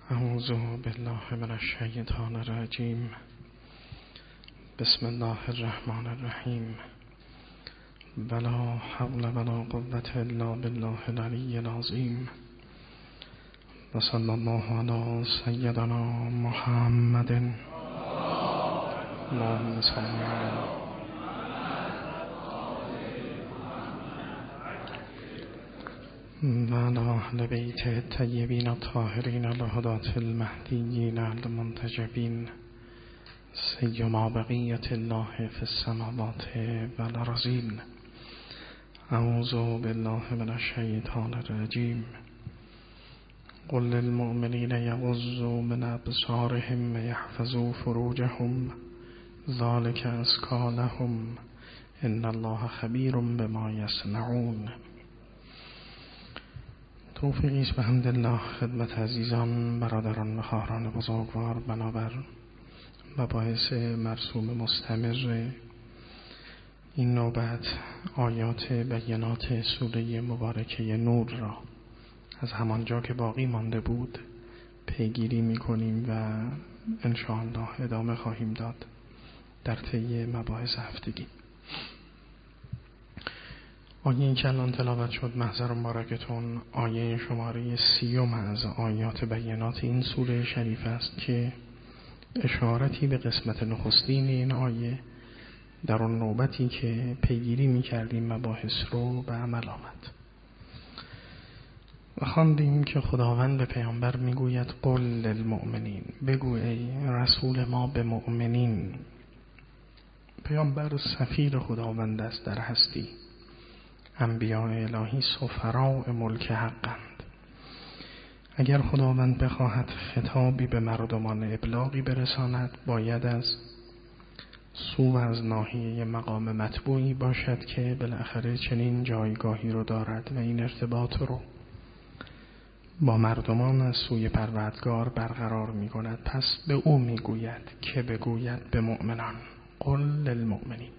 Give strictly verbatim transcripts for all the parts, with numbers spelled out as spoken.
اعوذ بالله من الشیطان الرجیم. بسم الله الرحمن الرحیم. ولا حول ولا قوة الا بالله العلی العظیم. و صلی الله علی سیدنا محمد. اللهم صل علی و علی اهل بیت الطیبین الطاهرین الهداة المهدیین المنتجبین سیما بقیة الله فی السماوات والارضین. اعوذ بالله من الشیطان الرجیم. قل للمؤمنین یغضوا من ابصارهم ویحفظوا فروجهم ذلک ازکی لهم ان الله خبیر بما یصنعون. توفیقی است بحمدالله خدمت عزیزان، برادران و خواهران بزرگوار، بنابر مباحث مرسوم مستمر این نوبت آیات بینات سوره مبارکه نور را از همانجا که باقی مانده بود پیگیری می‌کنیم و انشاءالله ادامه خواهیم داد در طی مباحث هفتگی. آیه این که الان تلاوت شد محضر مبارکتون آیه شماره سیوم از آیات بینات این سوره شریف است که اشارتی به قسمت نخستین این آیه در اون نوبتی که پیگیری می کردیم مباحث رو به عمل آمد و خواندیم که خداوند به پیامبر می گوید قل للمؤمنین، بگو ای رسول ما به مؤمنین. پیامبر سفیر خداوند است در هستی، انبیاء الهی سفراء ملک حقند. اگر خداوند بخواهد خطابی به مردمان ابلاغی برساند باید از سو از ناحیه مقام مطبوعی باشد که بالاخره چنین جایگاهی رو دارد و این ارتباط رو با مردمان از سوی پروردگار برقرار می کند. پس به او می گوید که بگوید به مؤمنان قل للمؤمنین.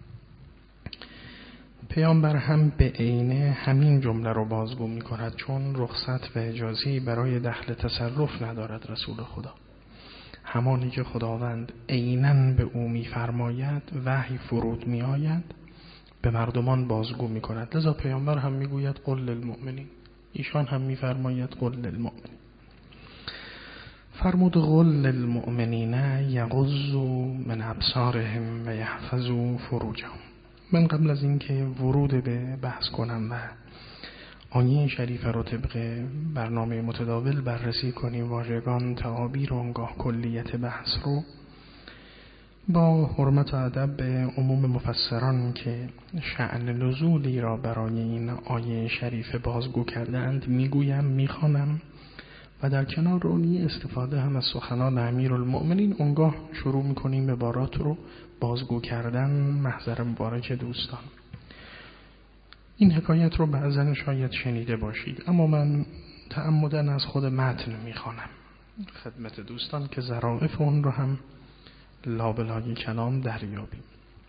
پیامبر هم به عینه همین جمله رو بازگو می کند، چون رخصت و اجازه‌ای برای دخل تصرف ندارد رسول خدا. همانی که خداوند عیناً به او می فرماید وحی فرود می آید به مردمان بازگو می کند. لذا پیامبر هم می گوید قل للمؤمنین، ایشان هم می فرماید قل للمؤمنین. فرمود قل للمؤمنین یغضوا من ابصارهم و یحفظوا فروجهم. من قبل از اینکه ورود به بحث کنم و آیه شریفه رو طبق برنامه متداول بررسی کنیم، واژگان، تعابیر و انگاه کلیت بحث رو با حرمت و ادب به عموم مفسران که شأن نزولی را برای این آیه شریفه بازگو کردند میگویم، میخوانم و در کنار اونی استفاده هم از سخنان امیرالمؤمنین اونگاه شروع میکنیم عبارات رو بازگو کردن محضر مبارک دوستان. این حکایت رو بعضن شاید شنیده باشید، اما من تعمدن از خود متن میخوانم خدمت دوستان که ظرافت اون رو هم لابلای کلام دریابیم.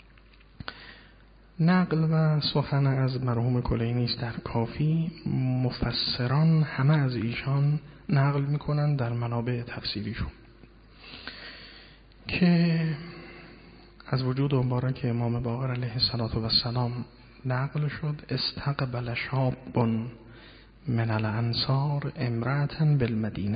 نقل و سخن از مرحوم کلینی است در کافی. مفسران همه از ایشان نقل میکنن در منابع تفسیریشون که از وجود مبارک امام باقر علیه السلام نقل شد استقبل شاب من الانصار امرأة بالمدینه.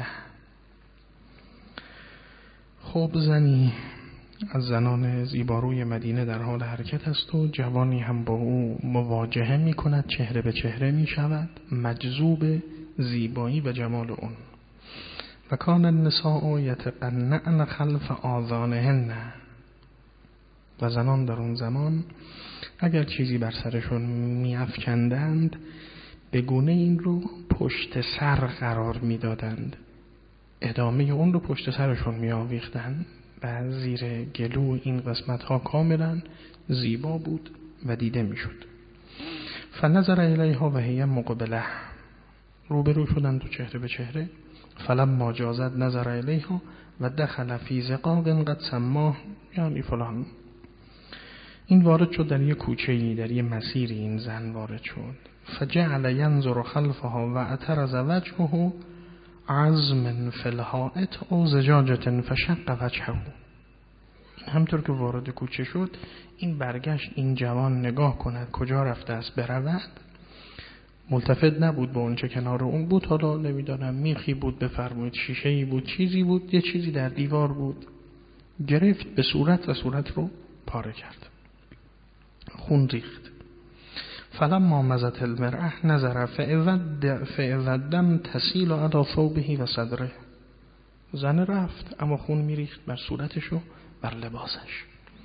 خب زنی از زنان زیباروی مدینه در حال حرکت است و جوانی هم با او مواجهه می کند، چهره به چهره می شود، مجذوب زیبایی و جمال اون. و کان النساء یتقنعن خلف آذانهن. و زنان در اون زمان اگر چیزی بر سرشون می افکندند به گونه این رو پشت سر قرار می دادند، ادامه اون رو پشت سرشون می آویختند و زیر گلو این قسمت ها کاملا زیبا بود و دیده می شد. فنظر الیها و هی مقبله، روبرو شدند و چهره به چهره. فلما جازت نظر الیها و دخل فی زقاق قد سماه، یعنی فلان. این وارد شد در یک کوچه‌ای، در یک مسیری این زن وارد شد. فجعل ینظر خلفها و اعترض وجهه عزم فی الحائط او زجاجة فشق وجهه. همطور که وارد کوچه شد این برگشت این جوان نگاه کند کجا رفته است برود، ملتفت نبود به اون چه کنار اون بود، حالا نمیدانم میخی بود بفرمایید، شیشه‌ای بود، چیزی بود، یه چیزی در دیوار بود، گرفت به صورت و صورت رو پاره کرد، خون ریخت. فلما مزت المرأة نظر فإذا دم تسیل علی ثوبه و صدره. زن رفت اما خون میریخت بر صورتش و بر لباسش.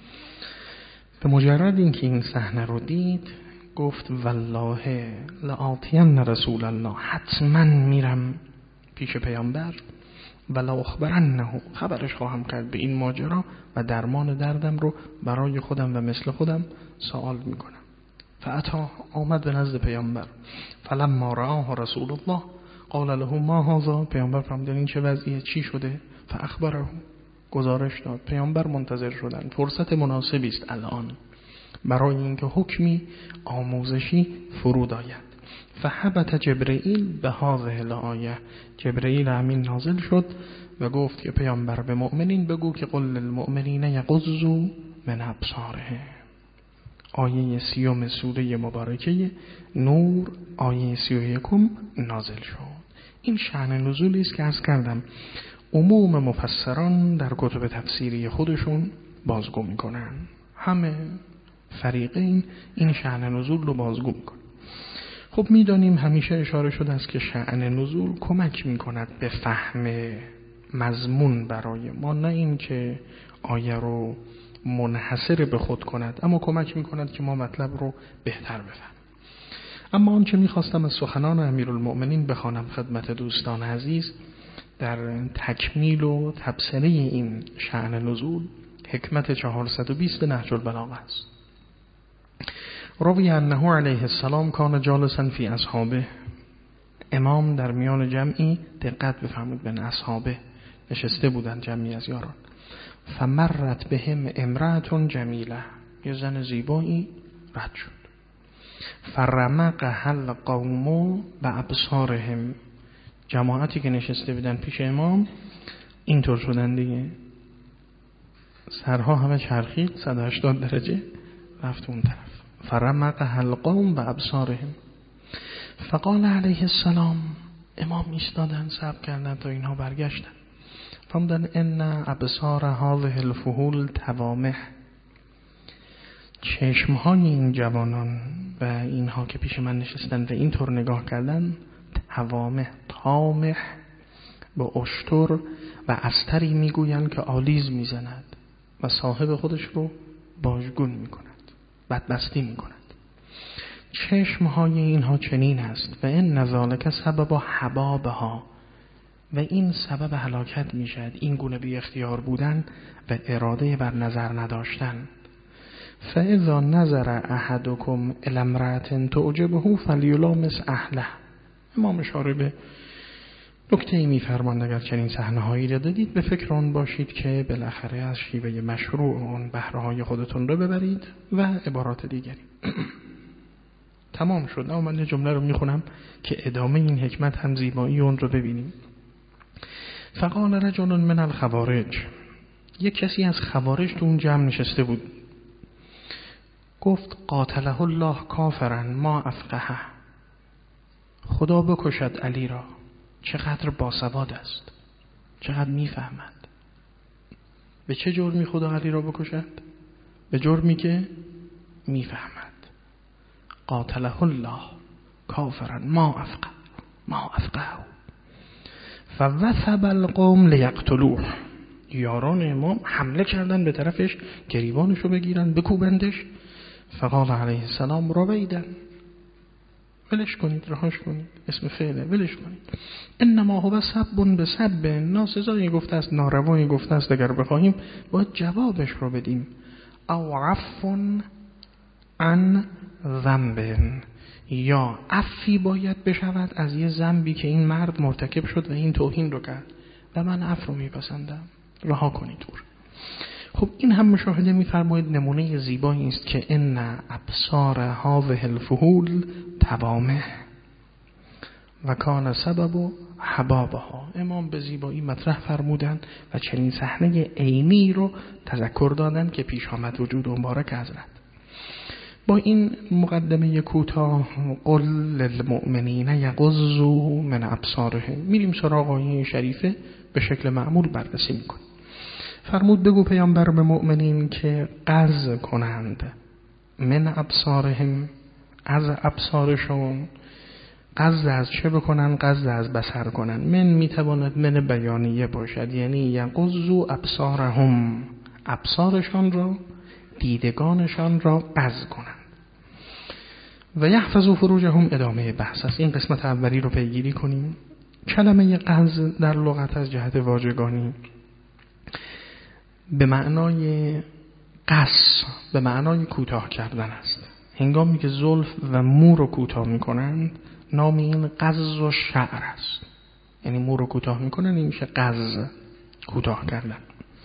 به مجرد اینکه این صحنه رو دید گفت والله لآتین رسول الله، حتما میرم پیش پیامبر، ولا اخبرنه، خبرش خواهم کرد به این ماجرا و درمان دردم رو برای خودم و مثل خودم سوال میکنم. فاتا، آمد به نزد پیامبر. فلما رآه رسول الله قال له ما هذا، پیامبر فرمودن این چه وضعیه، چی شده؟ فاخبره، گزارش داد. پیامبر منتظر شدن، فرصت مناسبی است الان برای اینکه حکمی آموزشی فرود آید. فهبط جبرئیل به هذه الآیه، جبرئیل امین نازل شد و گفت که پیامبر به مؤمنین بگو که قل للمؤمنین یغضوا من ابصارهم. آیه سیوم سوره مبارکه نور، آیه سی و یکم نازل شد. این شأن نزولی است که عرض کردم عموم مفسران در کتب تفسیری خودشون بازگو میکنن، همه فریقین این شأن نزول رو بازگو میکنن. خب میدانیم همیشه اشاره شده است که شأن نزول کمک میکند به فهم مضمون برای ما، نه این که آیه رو منحصر به خود کند، اما کمک میکند که ما مطلب رو بهتر بفهمیم. اما آنچه میخواستم از سخنان امیرالمؤمنین بخوانم خدمت دوستان عزیز در تکمیل و تبصره این شأن نزول، حکمت چهارصد و بیست نهج البلاغه است. روی انه علیه السلام کان جالسا فی اصحابه، امام در میان جمعی، دقت بفرمایید، بین اصحابه نشسته بودن جمعی از یاران. فمرت بهم امرأة جمیله، یه زن زیبایی رد شد. فرمق هل قوم بابصارهم، جماعتی که نشسته بودن پیش امام اینطور شدن دیگه، سرها همه چرخید صد و هشتاد درجه رفت اون طرف. فرمق هل قوم بابصارهم فقال علیه السلام، امام ایستادن صبر کردن تا اینها برگشتن. فرمودن ان ابصار هذه الفحول توامح، چشمهای این جوانان و اینها که پیش من نشستن و اینطور نگاه کردن، توامح، تامح با اشتر و استری میگویند که آلیز میزند و صاحب خودش رو باژگون میکند، بدبستی میکند. چشمهای اینها چنین است و این ذالک سبب حبابها، و این سبب هلاکت میشد، این گونه بی اختیار بودن و اراده بر نظر نداشتن. فاذا نظر احدکم الی امرأة تعجبه فلیلامس اهله. امام اشاره به نکته‌ای می‌فرماند اگر چنین صحنه‌هایی را دیدید به فکر آن باشید که بالاخره از شیوه مشروع اون بهره‌های خودتون رو ببرید و عبارات دیگری. تمام شد. اما من یه جمله رو میخونم که ادامه این حکمت هم زیبایی اون رو ببینیم. فقال رجل من الخوارج، یک کسی از خوارج تو اون جمع نشسته بود، گفت قاتله الله کافرا ما افقهه، خدا بکشد علی را، چقدر باسواد است، چقدر میفهمد. به چه جرمی خدا علی را بکشد؟ به جرمی که میفهمد. قاتله الله کافرا ما افقه ما افقهه فوثب القوم لیقتلوه، یاران امام حمله کردن به طرفش، گریبانشو بگیرن بکوبندش. فقال علیه السلام رویدن، ولش کنید، رهاش کنید، اسم فعله، ولش کنید. انما هو سب به سب، ناسزایی گفته است، ناروایی گفته است، اگر بخواهیم باید جوابش رو بدیم. او عفو عن ذنب، یا عفی باید بشود از یه ذنبی که این مرد مرتکب شد و این توهین رو کرد و من عفو میپسندم، رها کنید دور. خب این هم مشاهده میفرمایید نمونه زیبایی است که ان ابصار هذه الفحول توامه و کان سبب حبابها. امام به زیبایی مطرح فرمودن و چنین صحنه عینی رو تذکر دادن که پیش آمد وجود مبارک حضرت. با این مقدمه کوتاه قل للمؤمنین یغضوا من ابصارهم میریم سراغ آیه شریفه به شکل معمول بررسی میکنیم. فرمود بگو پیامبر به مؤمنین که غض کنند من ابصارهم، از ابصارشون. غض از چه بکنن؟ غض از بصر کنن. من میتواند من بیانیه باشد، یعنی یغضوا ابصارهم، ابصارشان را، دیدگانشان را غض کنند. و یحفظوا فروجهم ادامه بحث است. این قسمت اولی رو پیگیری کنیم. کلمه غض در لغت از جهت واژگانی به معنای قص، به معنای کوتاه کردن است. هنگامی که زلف و مو رو کوتاه میکنند نام این قض و شعر است. یعنی مو رو کوتاه میکنن، این میشه قض، کوتاه کردن.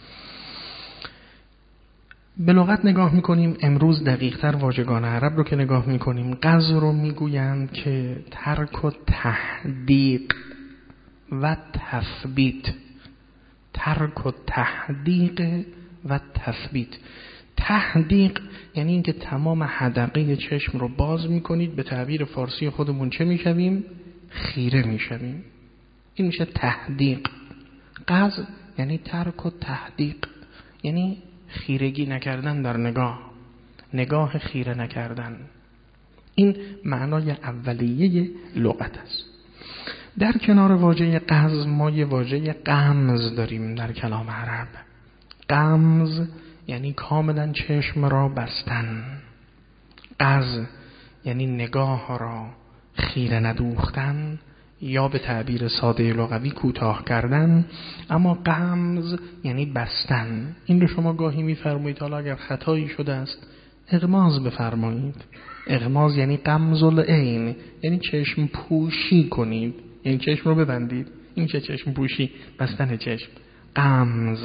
به لغت نگاه میکنیم امروز دقیق تر واژگان عرب رو که نگاه میکنیم، قض رو میگویند که ترک و تحدیق و تثبیت. ترک و تحدیق و تثبیت. تحدیق یعنی اینکه تمام حدقه چشم رو باز میکنید، به تعبیر فارسی خودمون چه میشویم؟ خیره میشویم. این میشه تحدیق. قض یعنی ترک و تحدیق، یعنی خیرگی نکردن در نگاه، نگاه خیره نکردن. این معنای اولیه لغت است. در کنار واژه قض ما یه واژه غمز داریم در کلام عرب. غمز یعنی کاملا چشم را بستن. قض یعنی نگاه را خیره ندوختن، یا به تعبیر ساده لغوی کوتاه کردن. اما غمز یعنی بستن. این رو شما گاهی میفرمایید حالا اگر خطایی شده است اغماض بفرمایید. اغماض یعنی غمز العین، یعنی چشم پوشی کنید، یعنی چشم رو ببندید. این چه چشم پوشی؟ بستن چشم. غمز.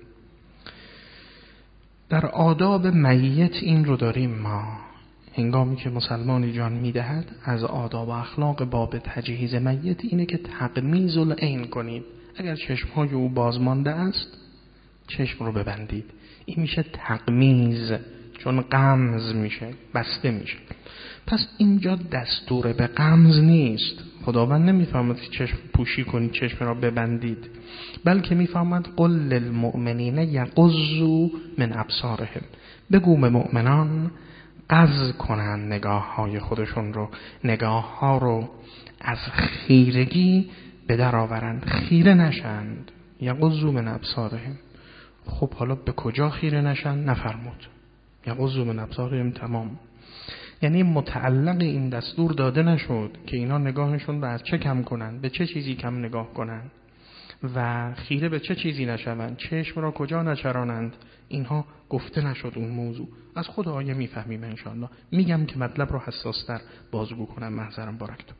در آداب میت این رو داریم ما. هنگامی که مسلمانی جان میدهد از آداب و اخلاق باب تجهیز میت اینه که تغمیض العین کنید. اگر چشمهای او بازمانده است چشم رو ببندید. این میشه تغمیض، چون غمز میشه، بسته میشه. پس اینجا دستور به غمز نیست. خداوند نمیفهمد که چشم پوشی کنید، چشم را ببندید، بلکه میفهمد قل للمؤمنین یغضوا من ابصارهم. بگو به مؤمنان غض کنند نگاه های خودشون رو، نگاه ها رو از خیرگی به در آورند، خیره نشند. یغضوا من ابصارهم. خب حالا به کجا خیره نشند؟ نفرمود. یغضوا من ابصارهم تمام. یعنی متعلق این دستور داده نشد که اینا نگاهشون رو از چه کم کنن، به چه چیزی کم نگاه کنن و خیره به چه چیزی نشوند، چشم را کجا نچرانند. اینها گفته نشد. اون موضوع از خود آیه میفهمیم انشاءالله. میگم که مطلب رو حساستر بازگو کنم، محضرم بارکتون.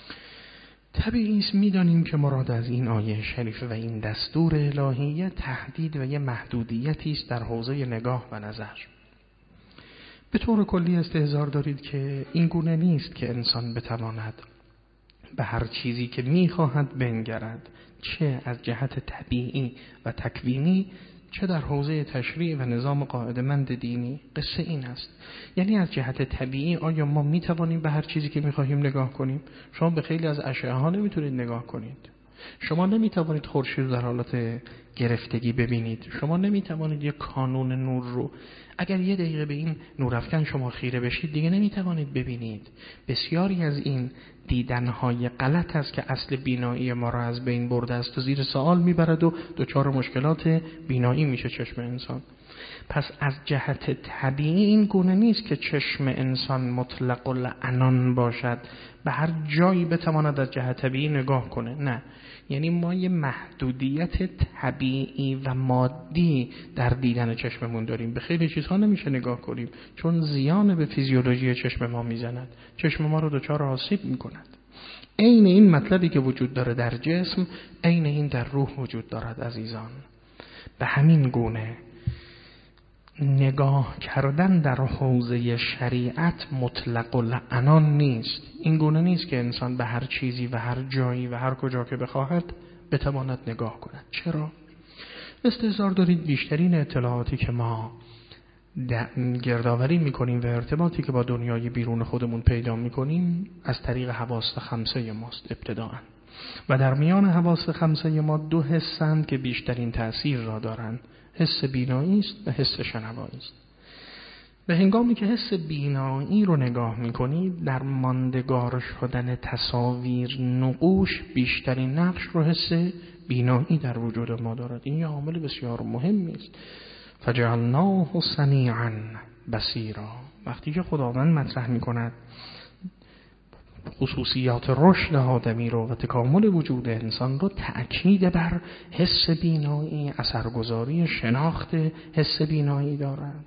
طبیعی است میدانیم که مراد از این آیه شریفه و این دستور الهی تهدید و یه محدودیتی است در حوزه نگاه و نظر. به طور کلی استحضار دارید که این گونه نیست که انسان بتواند به هر چیزی که میخواهد بنگرد، چه از جهت طبیعی و تکوینی، چه در حوزه تشریع و نظام قاعده‌مند دینی. قصه این است، یعنی از جهت طبیعی آیا ما میتوانیم به هر چیزی که میخواهیم نگاه کنیم؟ شما به خیلی از اشعه ها نمیتونید نگاه کنید. شما نمیتوانید خورشید در حالت گرفتگی ببینید. شما نمیتوانید یک کانون نور رو اگر یه دقیقه به این نورافکن شما خیره بشید دیگه نمیتوانید ببینید. بسیاری از این دیدنهای غلط است که اصل بینایی ما را از بین برده است و زیر سوال میبرد و دچار مشکلات بینایی میشه چشم انسان. پس از جهت طبیعی این گونه نیست که چشم انسان مطلق العنان باشد، به هر جایی بتواند از جهت طبیعی نگاه کنه. نه، یعنی ما یه محدودیت طبیعی و مادی در دیدن چشممون داریم. به خیلی چیزها نمیشه نگاه کنیم چون زیان به فیزیولوژی چشم ما میزند، چشم ما رو دچار آسیب میکند. عین این مطلبی که وجود داره در جسم، عین این در روح وجود دارد عزیزان. به همین گونه نگاه کردن در حوزه شریعت مطلق العنان نیست. این گونه نیست که انسان به هر چیزی و هر جایی و هر کجا که بخواهد بتواند نگاه کند. چرا؟ استحضار دارید بیشترین اطلاعاتی که ما گردآوری میکنیم و ارتباطی که با دنیای بیرون خودمون پیدا میکنیم از طریق حواس خمسه ماست ابتداءً. و در میان حواس خمسه ما دو حسند که بیشترین تأثیر را دارند. حس بینایی است و حس شنوایی است. به هنگامی که حس بینایی رو نگاه میکنید، در ماندگار شدن تصاویر نقوش بیشترین نقش رو حس بینایی در وجود ما دارد. این یه عامل بسیار مهمی است. فجعلناه سمیعا بصیرا. وقتی که خداوند مطرح میکند خصوصیات رشد آدمی رو و تکامل وجود انسان رو، تأکید بر حس بینایی، اثرگذاری شناخت حس بینایی دارد.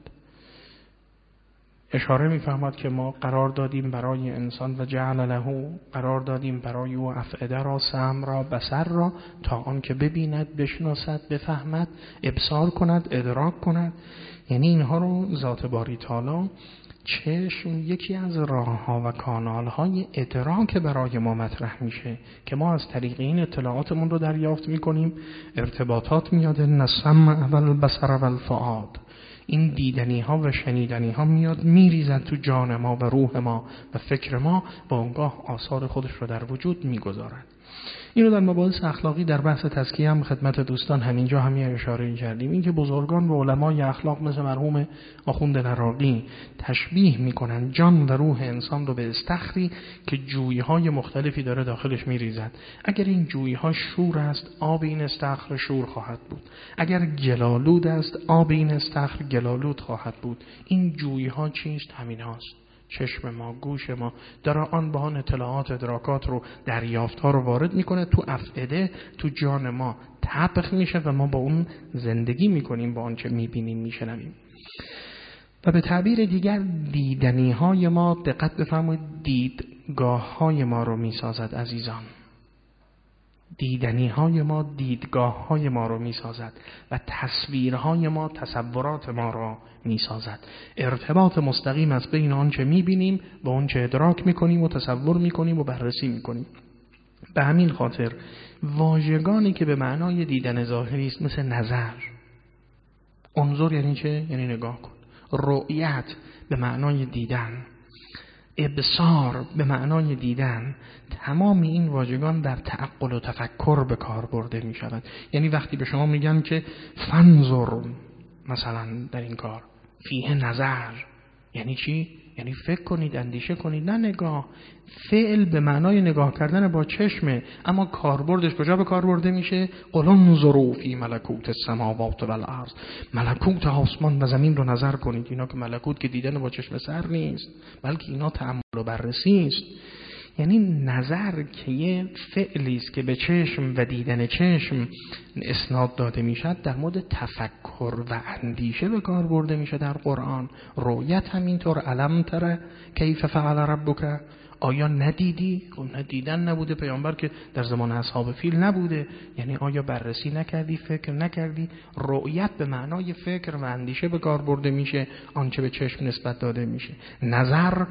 اشاره می‌فرماد که ما قرار دادیم برای انسان و جعل له، قرار دادیم برای او افئده را، سمع را، بصر را، تا آن که ببیند، بشناسد، بفهمد، ابصار کند، ادراک کند. یعنی اینها رو ذات باری تعالی، چشم یکی از راه‌ها و کانال‌های ادراک برای ما مطرح میشه که ما از طریق این اطلاعاتمون رو دریافت میکنیم. ارتباطات میاد، السمع و البصر و الفؤاد. این دیدنی ها و شنیدنی ها میاد میریزد تو جان ما و روح ما و فکر ما و اونگاه آثار خودش رو در وجود میگذارد. اینو در مباحث اخلاقی در بحث تزکیه هم خدمت دوستان همینجا همین اشاره کردیم. این که بزرگان و علمای اخلاق مثل مرحوم آخوند نراقی تشبیه میکنن جان و روح انسان رو به استخری که جویهای مختلفی داره داخلش میریزد. اگر این جویها شور است، آب این استخر شور خواهد بود. اگر گلالود است، آب این استخر گلالود خواهد بود. این جویها چیست؟ همین هاست. چشم ما، گوش ما در آن بهان اطلاعات، ادراکات رو، دریافت ها رو وارد میکنه تو افئده، تو جان ما طبخ میشه و ما با اون زندگی میکنیم، با آن چه میبینیم، میشنویم. و به تعبیر دیگر دیدنی های ما، دقت بفرمایید، دیدگاه های ما رو میسازد عزیزان. دیدنی های ما دیدگاه های ما رو می سازد و تصویرهای ما تصورات ما را می سازد. ارتباط مستقیم از بین آنچه می بینیم و آنچه ادراک می کنیم و تصور می کنیم و بررسی می کنیم. به همین خاطر واژگانی که به معنای دیدن ظاهری است مثل نظر، انظر یعنی چه؟ یعنی نگاه کن. رؤیت به معنای دیدن، ابصار به معنای دیدن، تمام این واژگان در تعقل و تفکر به کار برده می شود. یعنی وقتی به شما میگن که فنظر مثلا در این کار فیه نظر، یعنی چی؟ یعنی فکر کنید، اندیشه کنید، نه نگاه. فعل به معنای نگاه کردن با چشمه، اما کاربردش کجا به کار برده میشه؟ قل انظروا فی ملکوت السماوات والارض. ملکوت آسمان و زمین رو نظر کنید. اینا که ملکوت که دیدن با چشم سر نیست، بلکه اینا تأمل و بررسی است. یعنی نظر که یه فعلی است که به چشم و دیدن چشم اسناد داده میشد، در مورد تفکر و اندیشه به کار برده میشه در قرآن. رؤیت همینطور، علم تره کیف فعل ربک، آیا ندیدی؟ خب ندیدن نبوده، پیامبر که در زمان اصحاب فیل نبوده. یعنی آیا بررسی نکردی، فکر نکردی؟ رؤیت به معنای فکر و اندیشه به کار برده میشه، آنچه به چشم نسبت داده میشه. نظر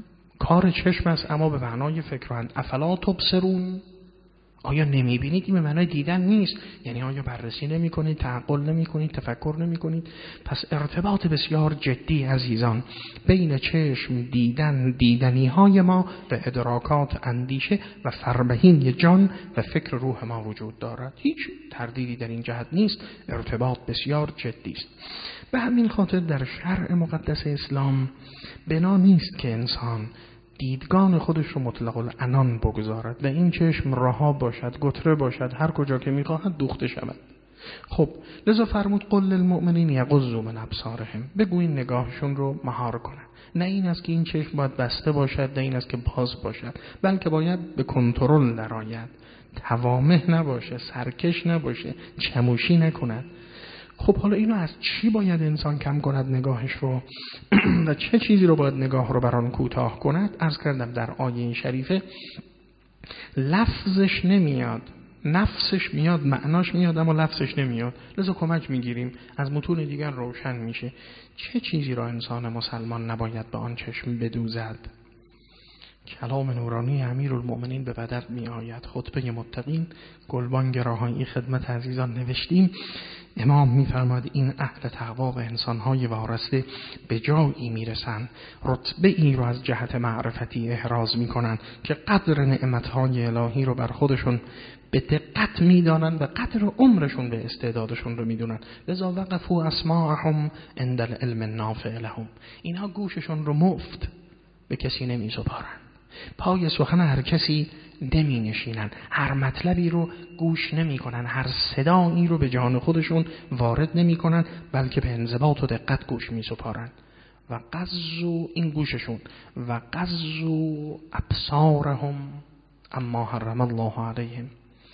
کار چشم است اما به معنای فکرند. افلا تبصرون، آیا نمیبینید؟ این به معنای دیدن نیست. یعنی آیا بررسی نمی کنید، تعقل نمی کنید، تفکر نمی کنید؟ پس ارتباط بسیار جدی عزیزان بین چشم، دیدن، دیدنی های ما و ادراکات، اندیشه و فربهین جان و فکر روح ما وجود دارد. هیچ تردیدی در این جهت نیست. ارتباط بسیار جدی است. به همین خاطر در شرع مقدس اسلام بنا نیست که انسان دیدگان خودش رو مطلق العنان بگذارد و این چشم رها باشد، گتره باشد، هر کجا که میخواهد دوخته شود. خب لذا فرمود قل للمؤمنین یغضوا من ابصارهم، بگو این نگاهشون رو مهار کنن. نه این است که این چشم باید بسته باشد، نه این است که باز باشد، بلکه باید به کنترل درآید، توامه نباشه، سرکش نباشه، چموشی نکند. خب حالا اینو از چی باید انسان کم کند نگاهش رو و چه چیزی رو باید نگاه رو بر آن کوتاه کند؟ عرض کردم در آیه شریفه لفظش نمیاد، نفسش میاد، معناش میاد، اما لفظش نمیاد. لذا کمک میگیریم، از متون دیگر روشن میشه چه چیزی را انسان مسلمان نباید به آن چشم بدوزد. کلام نورانی امیرالمؤمنین به بدر می آید. خطبه متقین، گلبانگ راهانی خدمت عزیزان نوشتیم. امام می فرماید این اهل تقوا و انسانهای وارسته به جایی می رسند، رتبه ای رو از جهت معرفتی احراز می کنند که قدر نعمتهای الهی رو بر خودشون به دقت می دانند و قدر عمرشون به استعدادشون رو می دونند. لذا وقفوا اسماعهم عند العلم النافع لهم. اینها گوششون رو مفت به کسی نمی سپارن، پای سخن هر کسی نمی نشینن، هر مطلبی رو گوش نمی کنن، هر صدایی رو به جان خودشون وارد نمی کنن، بلکه به انضباط و دقت گوش می سپارن. و قضوا، این گوششون، و قضوا ابصارهم اما حرم الله علیهم.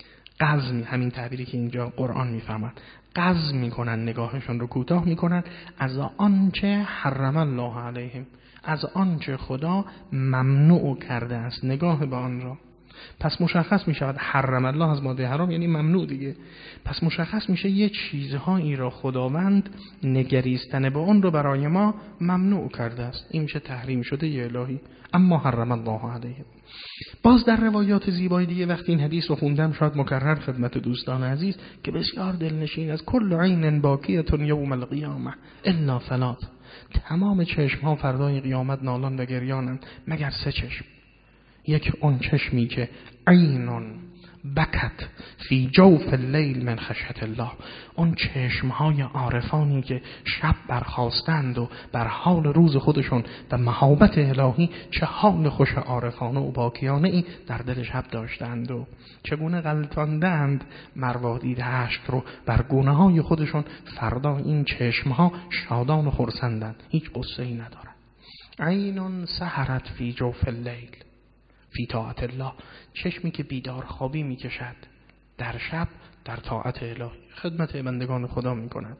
قض، همین تعبیری که اینجا قرآن میفهمن، قض میکنن، نگاهشون رو کوتاه میکنن از آنچه حرم الله علیهم، از آنچه خدا ممنوع کرده است نگاه به آن را. پس مشخص می شود حرم الله از ماده حرام یعنی ممنوع دیگه. پس مشخص میشه یه چیزهایی را خداوند نگریستن به اون رو برای ما ممنوع کرده است. این میشه تحریم شده ی الهی. اما حرم الله علیه. باز در روایات زیبایی دیگه وقتی این حدیث رو خوندم، شاید مکرر خدمت دوستان عزیز، که بسیار دلنشین از کل عین باکیه یوم القیامه الا ثلاث، تمام چشم ها فردای قیامت نالان و گریانند مگر سه چشم. یک اون چشمی که عینون بکت فی جوف اللیل من خشیت الله، اون چشمهای عارفانی که شب برخاستند و بر حال روز خودشون و محبت الهی چه حال خوش عارفانه و باکیانه ای در دل شب داشتند و چگونه غلطاندند مروادی دشت رو بر گونه های خودشون، فردا این چشمها شادان و خرسندند، هیچ قصه ای ندارند. عینون سحرت فی جوف اللیل فی طاعت الله، چشمی که بیدار خوابی میکشد در شب در طاعت الهی، خدمت بندگان خدا میکند.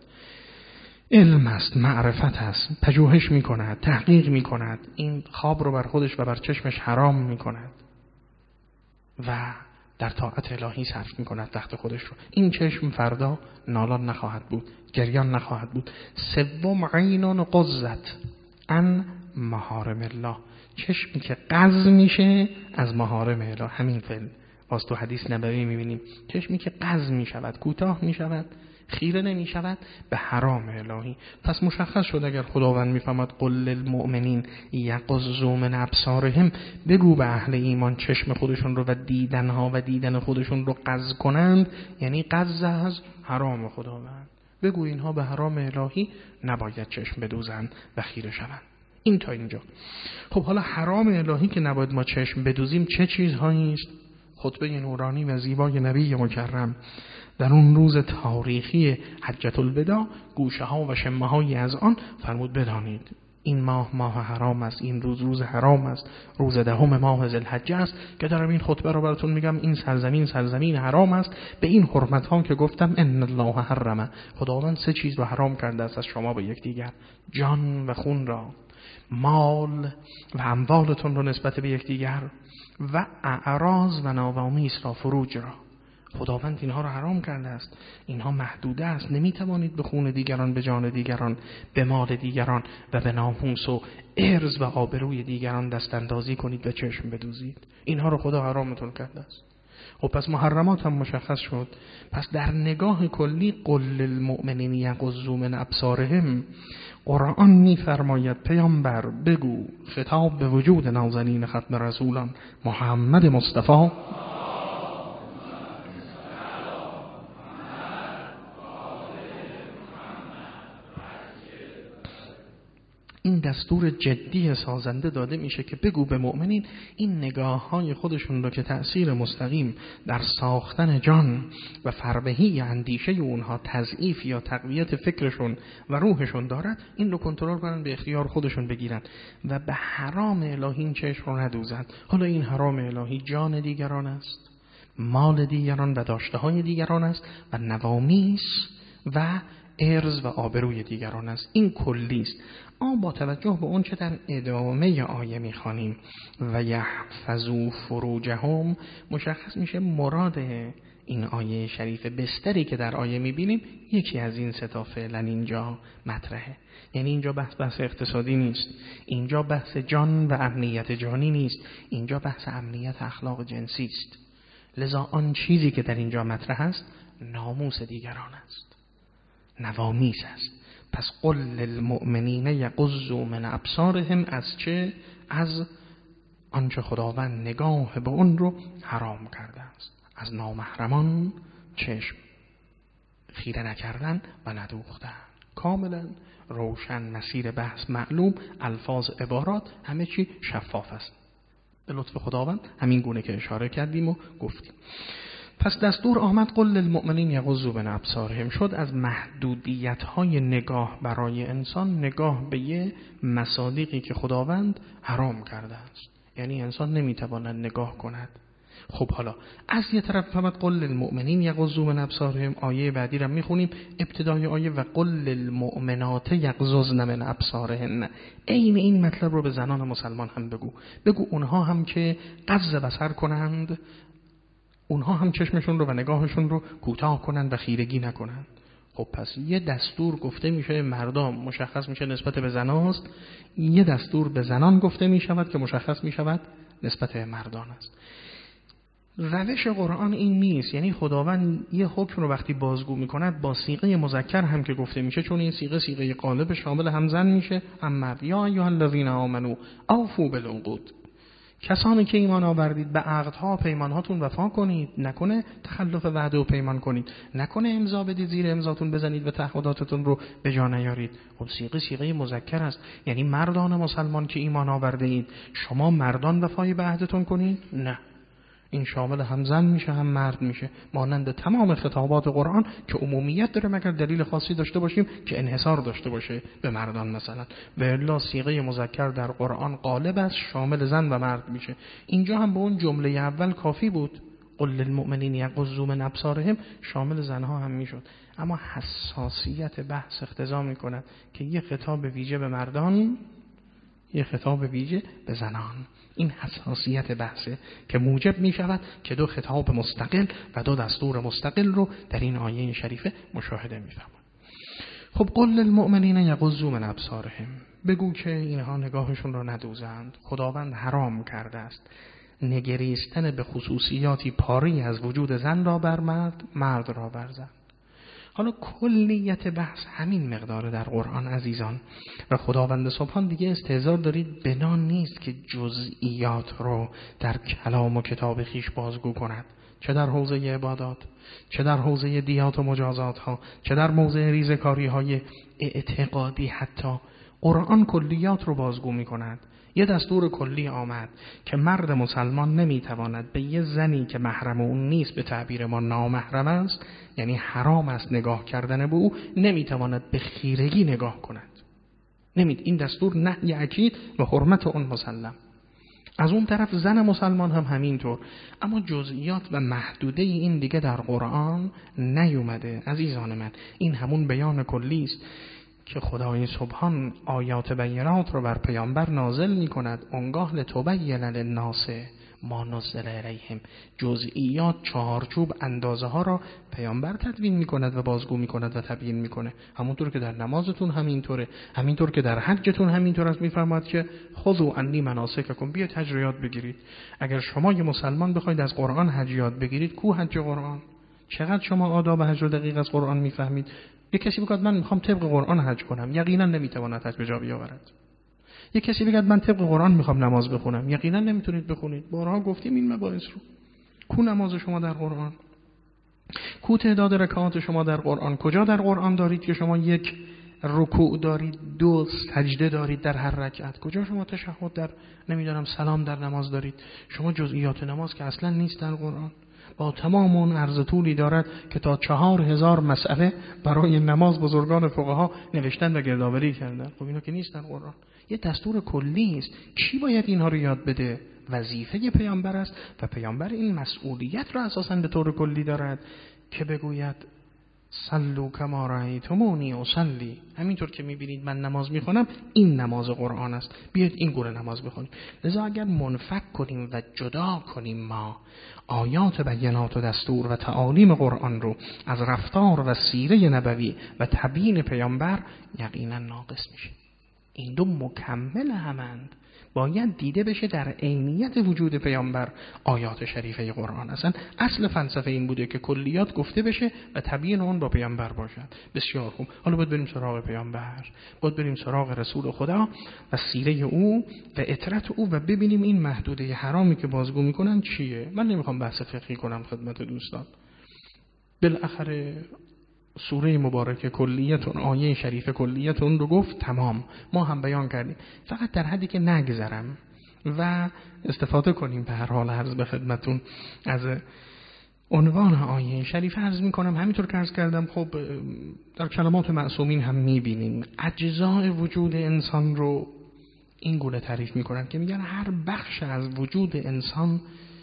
علم است، معرفت است، پژوهش میکند، تحقیق میکند، این خواب رو بر خودش و بر چشمش حرام میکند و در طاعت الهی صرف میکند وقت خودش رو. این چشم فردا نالان نخواهد بود، گریان نخواهد بود. سوم عینون قزت ان محارم الله، چشمی که قز میشه از محارم اله. همین فعل باز تو حدیث نبوی میبینیم، چشمی که قز میشود، کوتاه میشود، خیره نمیشود به حرام الهی. پس مشخص شد اگر خداوند میفهمد قل للمؤمنین یغضوا من ابصارهم، بگو به اهل ایمان چشم خودشون رو و دیدنها و دیدن خودشون رو قز کنند، یعنی قز از حرام خداوند. بگو اینها به حرام الهی نباید چشم بدوزند و خیره شوند. این تا اینجا. خب حالا حرام الهی که نباید ما چشم بدوزیم چه چیزهایی است؟ خطبه نورانی و زیبای نبی مکرم در اون روز تاریخی حجة الوداع، گوشه ها و شمه هایی از آن فرمود بدانید این ماه ماه حرام است، این روز روز حرام است، روز دهم ماه ذوالحجه است که دارم این خطبه رو براتون میگم. این سرزمین سرزمین حرام است به این حرمت ها که گفتم ان الله حرمه، خداوند سه چیز رو حرام کرده است از شما به یکدیگر، جان و خون را، مال و اموالتون رو نسبت به یکدیگر، و اعراض و ناوامیس را، فروج را. خداوند اینها رو حرام کرده است، اینها محدوده است، نمیتوانید به خون دیگران، به جان دیگران، به مال دیگران و به ناموس و عرض و آبروی دیگران دست اندازی کنید و چشم بدوزید. اینها رو خدا حرامتون کرده است. خب پس محرمات هم مشخص شد. پس در نگاه کلی قل للمؤمنین یغضوا من ابصارهم، قرآن می‌فرماید پیامبر بگو، خطاب به وجود نازنین ختم رسولان محمد مصطفی، این دستور جدی سازنده داده میشه که بگو به مؤمنین این نگاه های خودشون رو که تأثیر مستقیم در ساختن جان و فربهی اندیشه اونها، تضعیف یا تقویت فکرشون و روحشون دارد، این رو کنترل کنن، به اختیار خودشون بگیرن و به حرام الهی این چشم رو ندوزن. حالا این حرام الهی جان دیگران است، مال دیگران و داشته های دیگران است و نوامیس و عرض و آبروی دیگران است. این کلی است. اما با توجه به اون چه در ادامه آیه میخوانیم و یحفظوا فروجهم، مشخص میشه مراد این آیه شریف بستری که در آیه میبینیم یکی از این سه تا فعلا اینجا مطرحه. یعنی اینجا بحث بحث اقتصادی نیست، اینجا بحث جان و امنیت جانی نیست، اینجا بحث امنیت اخلاق جنسی است. لذا آن چیزی که در اینجا مطرح است ناموس دیگران است، نوامیس است. پس قل للمؤمنین یغضوا من ابصارهم، از چه؟ از آنچه خداوند نگاه به اون رو حرام کرده است، از نامحرمان چشم خیره نکردن و ندوختن. کاملا روشن، مسیر بحث معلوم، الفاظ عبارات همه چی شفاف است. به لطف خداوند همین گونه که اشاره کردیم و گفتیم. پس دستور آمد قل للمؤمنین یغضوا من ابصارهم، شد از محدودیت‌های نگاه برای انسان نگاه به یه مصادیقی که خداوند حرام کرده است. یعنی انسان نمیتواند نگاه کند. خب حالا از یه طرف فهمت قل للمؤمنین یغضوا من ابصارهم، آیه بعدی رو میخونیم ابتدای آیه و قل للمؤمنات یغضضن من ابصارهن. عین این مطلب رو به زنان مسلمان هم بگو. بگو اونها هم که غض بصر کنند، اونها هم چشمشون رو و نگاهشون رو کوتاه کنند و خیرگی نکنند. خب پس یه دستور گفته میشه مردم مشخص میشه نسبت به زناست، یه دستور به زنان گفته میشود که مشخص میشود نسبت به مردان است. روش قرآن این نیست. یعنی خداوند یه حکم رو وقتی بازگو میکند با صیغه مذکر هم که گفته میشه، چون این صیغه صیغه غالب شامل هم زن میشه هم مرد. یا ایها الذین آمنوا اوفوا بالعقود، کسانی که ایمان آوردید به عقدها پیمانهاتون وفا کنید، نکنه تخلف وعده و پیمان کنید، نکنه امضا بدید زیر امضاتون بزنید و تعهداتتون رو به جا نیارید. خب صیغه صیغه مذکر است. یعنی مردان مسلمان که ایمان آورده اید شما مردان وفای به عهدتون کنید؟ نه، این شامل هم زن میشه هم مرد میشه، مانند تمام خطابات قرآن که عمومیت داره مگر دلیل خاصی داشته باشیم که انحصار داشته باشه به مردان مثلا. به الا صیغه مذکر در قرآن غالب است، شامل زن و مرد میشه. اینجا هم به اون جمله اول کافی بود قل للمؤمنین یغضوا من ابصارهم، شامل زنها هم میشد. اما حساسیت بحث اقتضا میکند که یه خطاب ویژه به مردان، یه خطاب ویژه به زنان. این حساسیت بحثه که موجب می شود که دو خطاب مستقل و دو دستور مستقل رو در این آیه شریفه مشاهده می فرمایند. خب قل للمؤمنین یغضوا من ابصارهم، بگو که اینها نگاهشون رو ندوزند. خداوند حرام کرده است نگریستن به خصوصیاتی پاری از وجود زن را بر مرد، مرد را بر زن. حالا کلیت بحث همین مقداره در قرآن عزیزان، و خداوند سبحان دیگه استهزار دارید بنان نیست که جزئیات رو در کلام و کتاب خیش بازگو کند، چه در حوزه عبادات، چه در حوزه دیات و مجازات ها، چه در موضع ریزکاری های اعتقادی. حتی قرآن کلیات رو بازگو می کند. یه دستور کلی آمد که مرد مسلمان نمیتواند به یه زنی که محرم اون نیست، به تعبیر ما نامحرم است، یعنی حرام است نگاه کردن به او، نمیتواند به خیرگی نگاه کند. نمید این دستور نهی اکید و حرمت اون مسلم. از اون طرف زن مسلمان هم همینطور. اما جزئیات و محدوده این دیگه در قرآن نیومده عزیزان من. این همون بیان کلی است که خدای سبحان آیات بینات رو بر پیامبر نازل می کند، اونگاه لتبین للناس ما نزل الیهم. جزئیات چهارچوب اندازه ها را پیامبر تدوین می کند و بازگو می کند و تبیین می کنه. همونطور که در نمازتون همینطوره، همینطور که در حجتون همینطور است. می فرماید که خذوا عنی مناسککم، بیاید حج یاد بگیرید. اگر شما یه مسلمان بخواید از قرآن حج یاد بگیرید، کو حج قرآن؟ چقدر شما آداب حج رو دقیق از قرآن می فهمید؟ یک کسی بگه من میخوام طبق قرآن حج کنم، یقینا نمیتواند حج به جا بیاورد. یک کسی بگه من طبق قرآن میخوام نماز بخونم، یقینا نمیتونید بخونید. بارها گفتیم این مباحث رو. کو نماز شما در قرآن؟ کو تعداد رکعات شما در قرآن؟ کجا در قرآن دارید که شما یک رکوع دارید، دو سجده دارید در هر رکعت؟ کجا شما تشهد در نمیدونم سلام در نماز دارید؟ شما جزئیات نماز که اصلا نیست در قرآن. با تمام اون عرض طولی دارد که تا چهار هزار مسئله برای نماز بزرگان فقها نوشتن و گردآوری کردن. خب اینا که نیست در قرآن. یه دستور کلی است. کی باید اینها رو یاد بده؟ وظیفه پیامبر است و پیامبر این مسئولیت رو اساساً به طور کلی دارد که بگوید صلوا کما رأیتمونی اصلی، همینطور که میبینید من نماز میخونم این نماز قرآن است، بیاید این گونه نماز بخونیم. لذا اگر منفک کنیم و جدا کنیم ما آیات بینات و دستور و تعالیم قرآن رو از رفتار و سیره نبوی و تبیین پیامبر، یقینا ناقص میشه. این دو مکمل همند، باید دیده بشه در عینیت وجود پیامبر آیات شریفه قرآن. اصلا اصل فلسفه این بوده که کلیات گفته بشه و تبیین اون با پیامبر باشد. بسیار خوب، حالا باید بریم سراغ پیامبر، باید بریم سراغ رسول خدا و سیره او و اطرت او و ببینیم این محدوده حرامی که بازگو میکنن چیه. من نمیخوام بحث فقهی کنم خدمت دوستان، بالاخره سوره مبارکه کلیتون، آیه شریف کلیتون رو گفت، تمام ما هم بیان کردیم، فقط در حدی که نگذرم و استفاده کنیم. به هر حال عرض به خدمتون از عنوان آیه شریف عرض میکنم، همینطور که عرض کردم خب در کلمات معصومین هم میبینیم اجزای وجود انسان رو این گونه تعریف میکنن که میگن هر بخش از وجود انسان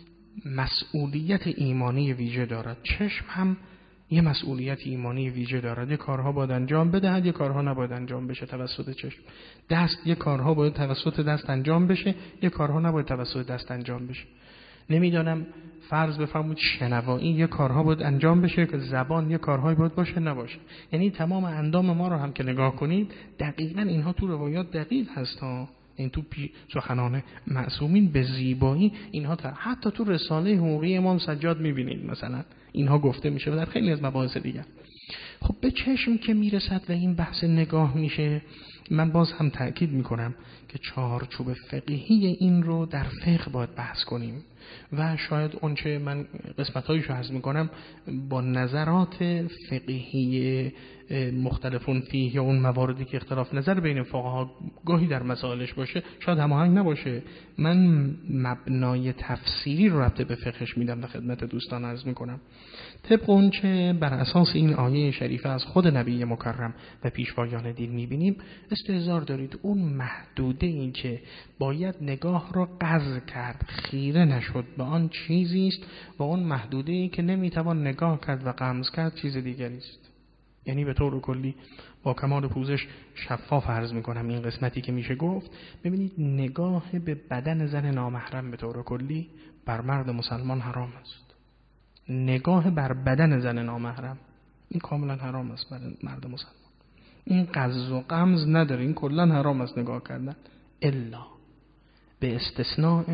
مسئولیت ایمانی ویژه دارد. چشم هم یه مسئولیت ایمانی ویژه دارد، یه کارها باید انجام بدهد، یه کارها نباید انجام بشه توسط چشم. دست یه کارها باید توسط دست انجام بشه، یه کارها نباید توسط دست انجام بشه. نمیدانم فرض بفرمایید شنوایی یه کارها باید انجام بشه که زبان یه کارهایی باید باشه نباشه. یعنی تمام اندام ما رو هم که نگاه کنید دقیقاً اینها تو روایات دقیق هست ها. این تو سخنان معصومین به زیبایی اینها تا حتی تو رساله حقوقی امام سجاد میبینید مثلا اینها گفته میشه و در خیلی از مباحث دیگر. خب به چشم که میرسد و این بحث نگاه میشه، من باز هم تأکید میکنم که چارچوب فقهی این رو در فقه باید بحث کنیم و شاید اونچه من قسمت‌هایشو عرض میکنم با نظرات فقهی مختلفون فیه یا اون مواردی که اختلاف نظر بین فقها گاهی در مسائلش باشه شاید هماهنگ نباشه. من مبنای تفسیری رو ربط به فقهش میدم و خدمت دوستان عرض میکنم. طبق اونچه بر اساس این آیه شریفه از خود نبی مکرم و پیشوایان دین میبینیم، استحضار دارید اون محدوده این که باید نگاه رو قز کرد، خیره نشد به آن چیزی است و اون محدوده ای که نمیتوان نگاه کرد و غمز کرد چیز دیگری است. یعنی به طور کلی با کمال پوزش شفاف عرض میکنم این قسمتی که میشه گفت. ببینید نگاه به بدن زن نامحرم به طور کلی بر مرد مسلمان حرام است. نگاه بر بدن زن نامحرم این کاملا حرام است بر مرد مسلمان. این قز و غمز نداره، این کلا حرام است نگاه کردن، الا به استثناء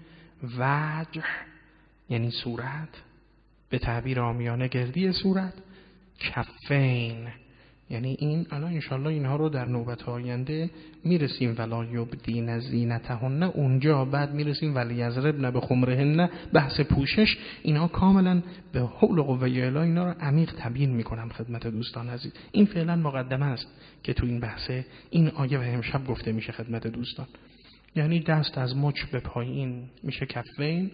وجه یعنی صورت، به تعبیر عامیانه گردی صورت، کفین یعنی این. الان انشالله اینها رو در نوبت آینده میرسیم ولا یبدین زینتهن، اونجا بعد میرسیم ولی یضربن بخمرهن، بحث پوشش. اینها کاملا به حول و قوه اله اینا رو عمیق تبیین میکنم خدمت دوستان عزیز. این فعلا مقدمه است که تو این بحث این آیه و امشب گفته میشه خدمت دوستان. یعنی دست از مچ به پایین میشه کفین.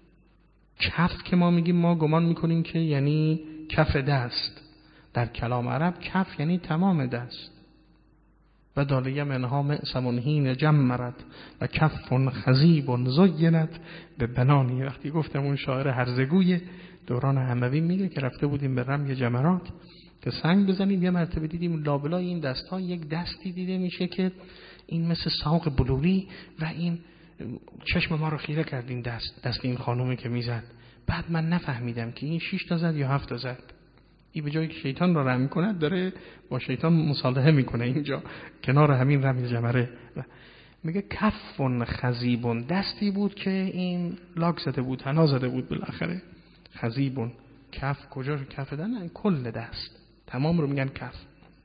کف که ما میگیم ما گمان میکنیم که یعنی کف دست، در کلام عرب کف یعنی تمام دست. و دالیه منها معصمون هین جمرت و کفون خزیبون زینت به بنانی. وقتی گفتم اون شاعر هرزگوی دوران اموی میگه که رفته بودیم به رمی جمرات که سنگ بزنیم، یه مرتبه دیدیم لابلای این دست ها یک دستی دیده میشه که این مثل ساق بلوری و این چشم ما رو خیره کرد این دست دست این خانومی که میزد. بعد من نفهمیدم که این شش تا زد یا هفت تا زد. این به جایی که شیطان را رمی کند داره با شیطان مصالحه میکنه اینجا کنار همین رمی جمره. میگه کفون خزیبون، دستی بود که این لاک زده بود، حنا زده بود بالاخره. خزیبون کف کجا کف دادن؟ کل دست تمام رو میگن کف.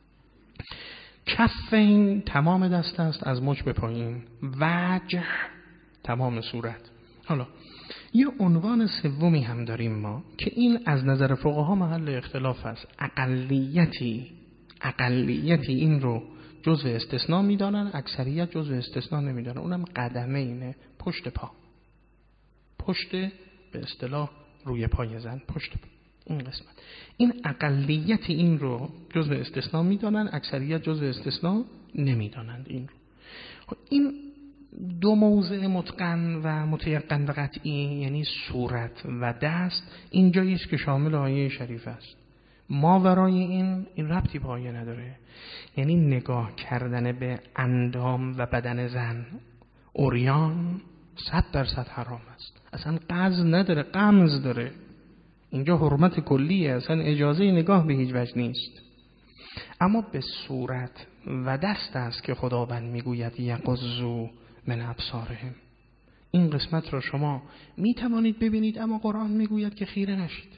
کف این تمام دست است از مچ به پایین، وجه تمام صورت. حالا یه عنوان سومی هم داریم ما که این از نظر فقها محل اختلاف است. اقلیتی اقلیتی این رو جزء استثناء میدانن، اکثریت جزء استثناء نمیدانن. اونم قدمه اینه، پشت پا، پشت به اصطلاح روی پای زن، پشت پا. این قسمت این اقلیت این رو جزء استثناء میدانن، اکثریت جزء استثناء نمیدانند. این رو این دو موضع متقن و متیقن و قطعی یعنی صورت و دست اینجاییست که شامل آیه شریف است. ماورای این این ربطی پایه نداره. یعنی نگاه کردن به اندام و بدن زن عریان صد درصد حرام است. اصلا قز نداره، غمز داره. اینجا حرمت کلیه، اصلا اجازه نگاه به هیچ وجه نیست. اما به صورت و دست است که خداوند میگوید یغضوا من ابصارهم. این قسمت را شما می توانید ببینید، اما قرآن میگوید که خیره نشید.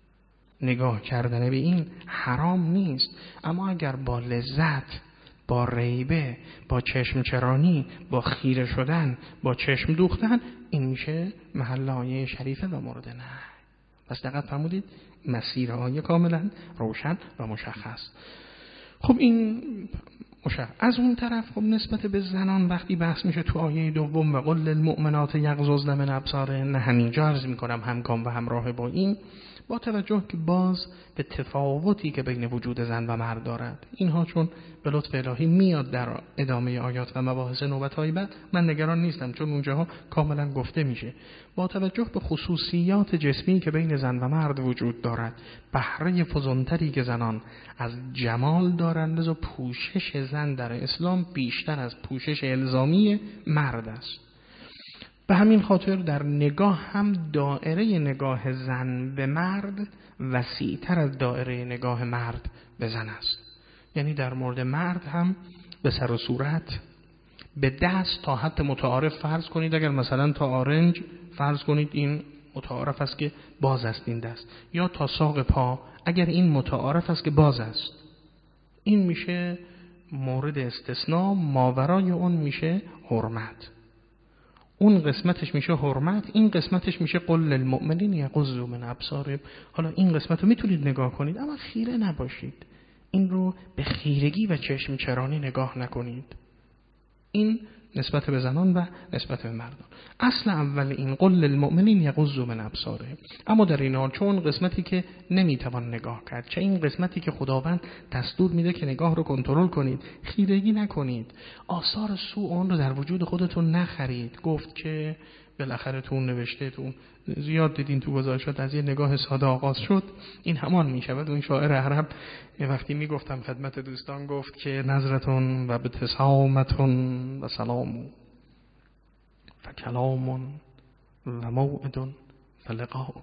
نگاه کردن به این حرام نیست، اما اگر با لذت، با ریبه، با چشم چرانی، با خیره شدن، با چشم دوختن، این میشه محل آیه شریفه و مورد نه. پس دقت فرمودید، مسیر آیه کاملا روشن و مشخص. خب این مشخص. از اون طرف خب نسبت به زنان وقتی بحث میشه تو آیه دوم و قل للمؤمنات یغضضن من ابصارهن، همینجا عرض میکنم همگام و همراه با این، با توجه که باز به تفاوتی که بین وجود زن و مرد دارد، اینها چون به لطف الهی میاد در ادامه آیات و مباحث نوبت‌های بعد، من نگران نیستم چون اونجاها کاملا گفته میشه. با توجه به خصوصیات جسمی که بین زن و مرد وجود دارد، بهره فزونتری که زنان از جمال دارند، لذا پوشش زن در اسلام بیشتر از پوشش الزامی مرد است. به همین خاطر در نگاه هم دائره نگاه زن به مرد وسیع‌تر از دائره نگاه مرد به زن است. یعنی در مورد مرد هم به سر و صورت، به دست تا حد متعارف فرض کنید، اگر مثلا تا آرنج فرض کنید این متعارف است که باز است این دست، یا تا ساق پا اگر این متعارف است که باز است، این میشه مورد استثناء، ماورای اون میشه حرمت. اون قسمتش میشه حرمت، این قسمتش میشه قل للمؤمنین یغضوا من ابصارهم. حالا این قسمت رو میتونید نگاه کنید، اما خیره نباشید. این رو به خیرگی و چشم چرانی نگاه نکنید. این نسبت به زنان و نسبت به مردان. اصل اول این قل للمؤمنین یغضوا من ابصارهم. اما در این حال چون قسمتی که نمیتوان نگاه کرد، چه این قسمتی که خداوند دستور میده که نگاه رو کنترل کنید، خیرگی نکنید، آثار سوء اون رو در وجود خودتون نخرید. گفت که بالاخره تو نوشته، تو زیاد دیدین تو گزارشات، از یه نگاه ساده آغاز شد، این همان میشود. اون شاعر عرب یه وقتی میگفتم خدمت دوستان، گفت که نظرتون و ابتسامتون و سلام و کلام و موعد و لقاء.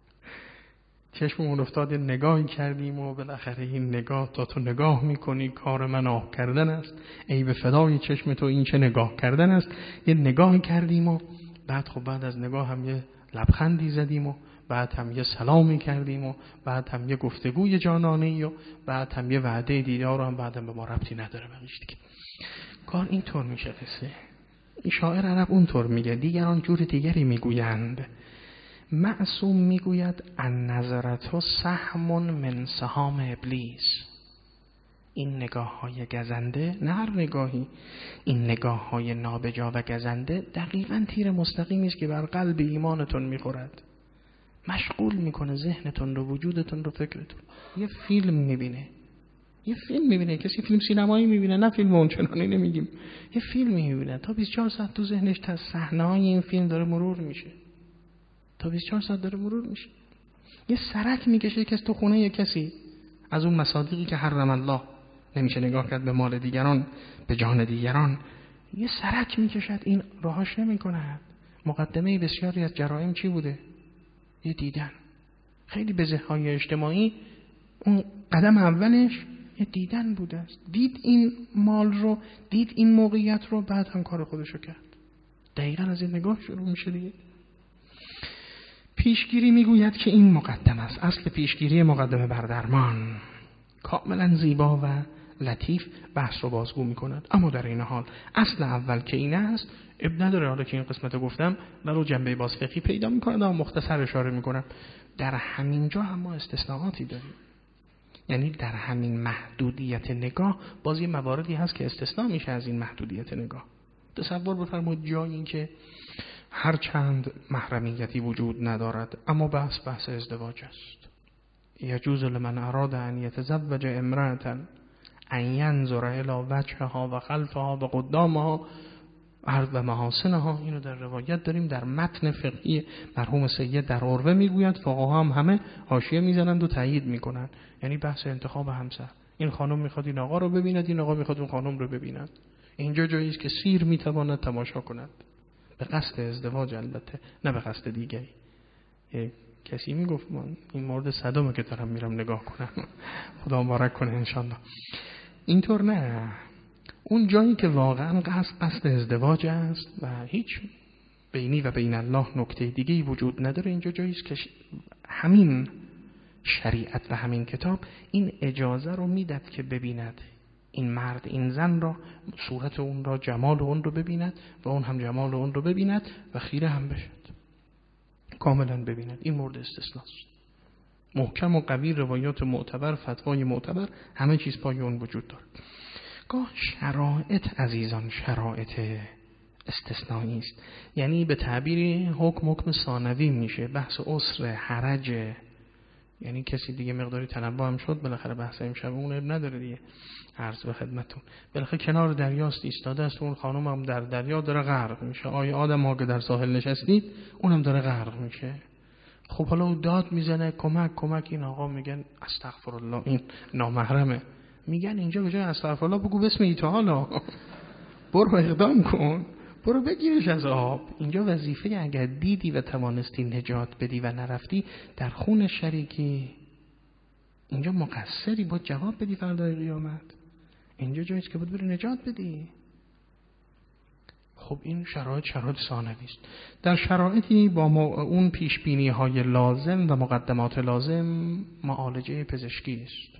چشممون افتاد، نگاهی کردیم و بالاخره این نگاه، تا تو نگاه میکنی کار من آه کردن است، ای به فدای چشم تو این چه نگاه کردن است. یه نگاهی کردیم و بعد خب بعد از نگاه هم یه لبخندی زدیم و بعد هم یه سلامی کردیم و بعد هم یه گفتگوی جانانه‌ای و بعد هم یه وعده دیدار رو هم بعد هم به ما ربطی نداره بقیش دیگه. کار اینطور میشه قصه. این شاعر عرب اونطور میگه، دیگران جور دیگری میگویند. معصوم میگوید ان نظرت سهم من سهام ابلیس. این نگاه های گزنده، نه هر نگاهی، این نگاه های نابجا و گزنده دقیقاً تیر مستقیمی است که بر قلب ایمانتون میخورد، مشغول میکنه ذهنتون رو، وجودتون رو، فکرتون. یه فیلم میبینه، یه فیلم میبینه، کسی فیلم سینمایی میبینه، نه فیلم اونچنانی نمیگیم، یه فیلم میبینه تا بیست و چهار ساعت تو ذهنش تا صحنه‌های این فیلم داره مرور میشه، تا بیست و چهار ساعت داره مرور میشه. یه سرک میکشه کسی تو خونه یه کسی از اون مصادیقی که حرم الله، نمیشه نگاه کرد به مال دیگران، به جان دیگران، یه سرک میکشد، این راهاش نمیکند. مقدمه بسیاری از جرائم چی بوده؟ یه دیدن. خیلی بزه‌های اجتماعی اون قدم اولش یه دیدن بوده است. دید این مال رو، دید این موقعیت رو، بعد هم کار خودشو کرد. دقیقاً از این نگاه شروع میشه دیگه. پیشگیری میگوید که این مقدم است. اصل پیشگیری مقدمه بر درمان. کاملا زیبا و لطیف بحث رو بازگو میکند. اما در این حال اصل اول که این است، اب نداره حالا که این قسمت رو گفتم ولو جنبه باز فقهی پیدا میکنه، اما مختصر اشاره میکنم. در همین جا هم ما استثناءاتی داریم. یعنی در همین محدودیت نگاه باز یه مواردی هست که استثناء میشه از این محدودیت نگاه. تصور بفرمایید جایی که هر چند محرمیتی وجود ندارد، اما بحث بحث ازدواج است. یجوز لمن اراد ان یتزوج امرأة ان ینظر الی وجهها و خلفها و قدامها عرض و محاسنها، اینو در روایت داریم، در متن فقهی مرحوم سید در عروه میگوید، فقها هم همه حاشیه میزنند و تایید میکنند. یعنی بحث انتخاب همسر، این خانم میخواد این آقا رو ببیند، این آقا میخواد اون خانم رو ببیند. اینجا جایی است که سیر میتواند تماشا کند، به قصد ازدواج البته، نه به قصد دیگری. کسی میگفت من این مورد صدامه که دارم میرم نگاه کنم، خدا مبارک کنه انشالله. اینطور نه، اون جایی که واقعا قصد قصد ازدواج است و هیچ بینی و بین الله نکته دیگه‌ای وجود نداره، اینجا جایی است که همین شریعت و همین کتاب این اجازه رو میداد که ببیند این مرد این زن را، صورت اون را، جمال اون رو ببیند و اون هم جمال اون رو ببیند و خیره هم بشد، کاملا ببیند. این مورد استثناست. محکم و قوی روایات معتبر، فتوای معتبر، همه چیز پای اون وجود داره. گاه شرایط عزیزان شرایط استثنایی است، یعنی به تعبیری حکم حکم ثانوی میشه، بحث عسر حرج، یعنی کسی دیگه مقداری تنبه هم شد، بالاخره بحث امشب اون نداره دیگه، عرض به خدمتتون، بالاخره کنار دریاست ایستاده است، اون خانم هم در دریا داره غرق میشه، آیا آدم ها که در ساحل نشستید اونم داره غرق میشه. خب حالا او داد میزنه کمک کمک، این آقا میگن استغفرالله این نامحرمه، میگن اینجا به جای استغفرالله بگو بسم الله تعالی، برو اقدام کن، برو بگیرش از آب. اینجا وظیفه اگر دیدی و توانستی نجات بدی و نرفتی در خون شریکی، اینجا مقصری، باید جواب بدی فردای قیامت. اینجا جاییست که باید بری نجات بدی. خب این شرایط شرایط ثانوی است. در شرایطی با اون پیش بینی های لازم و مقدمات لازم معالجه پزشکی است،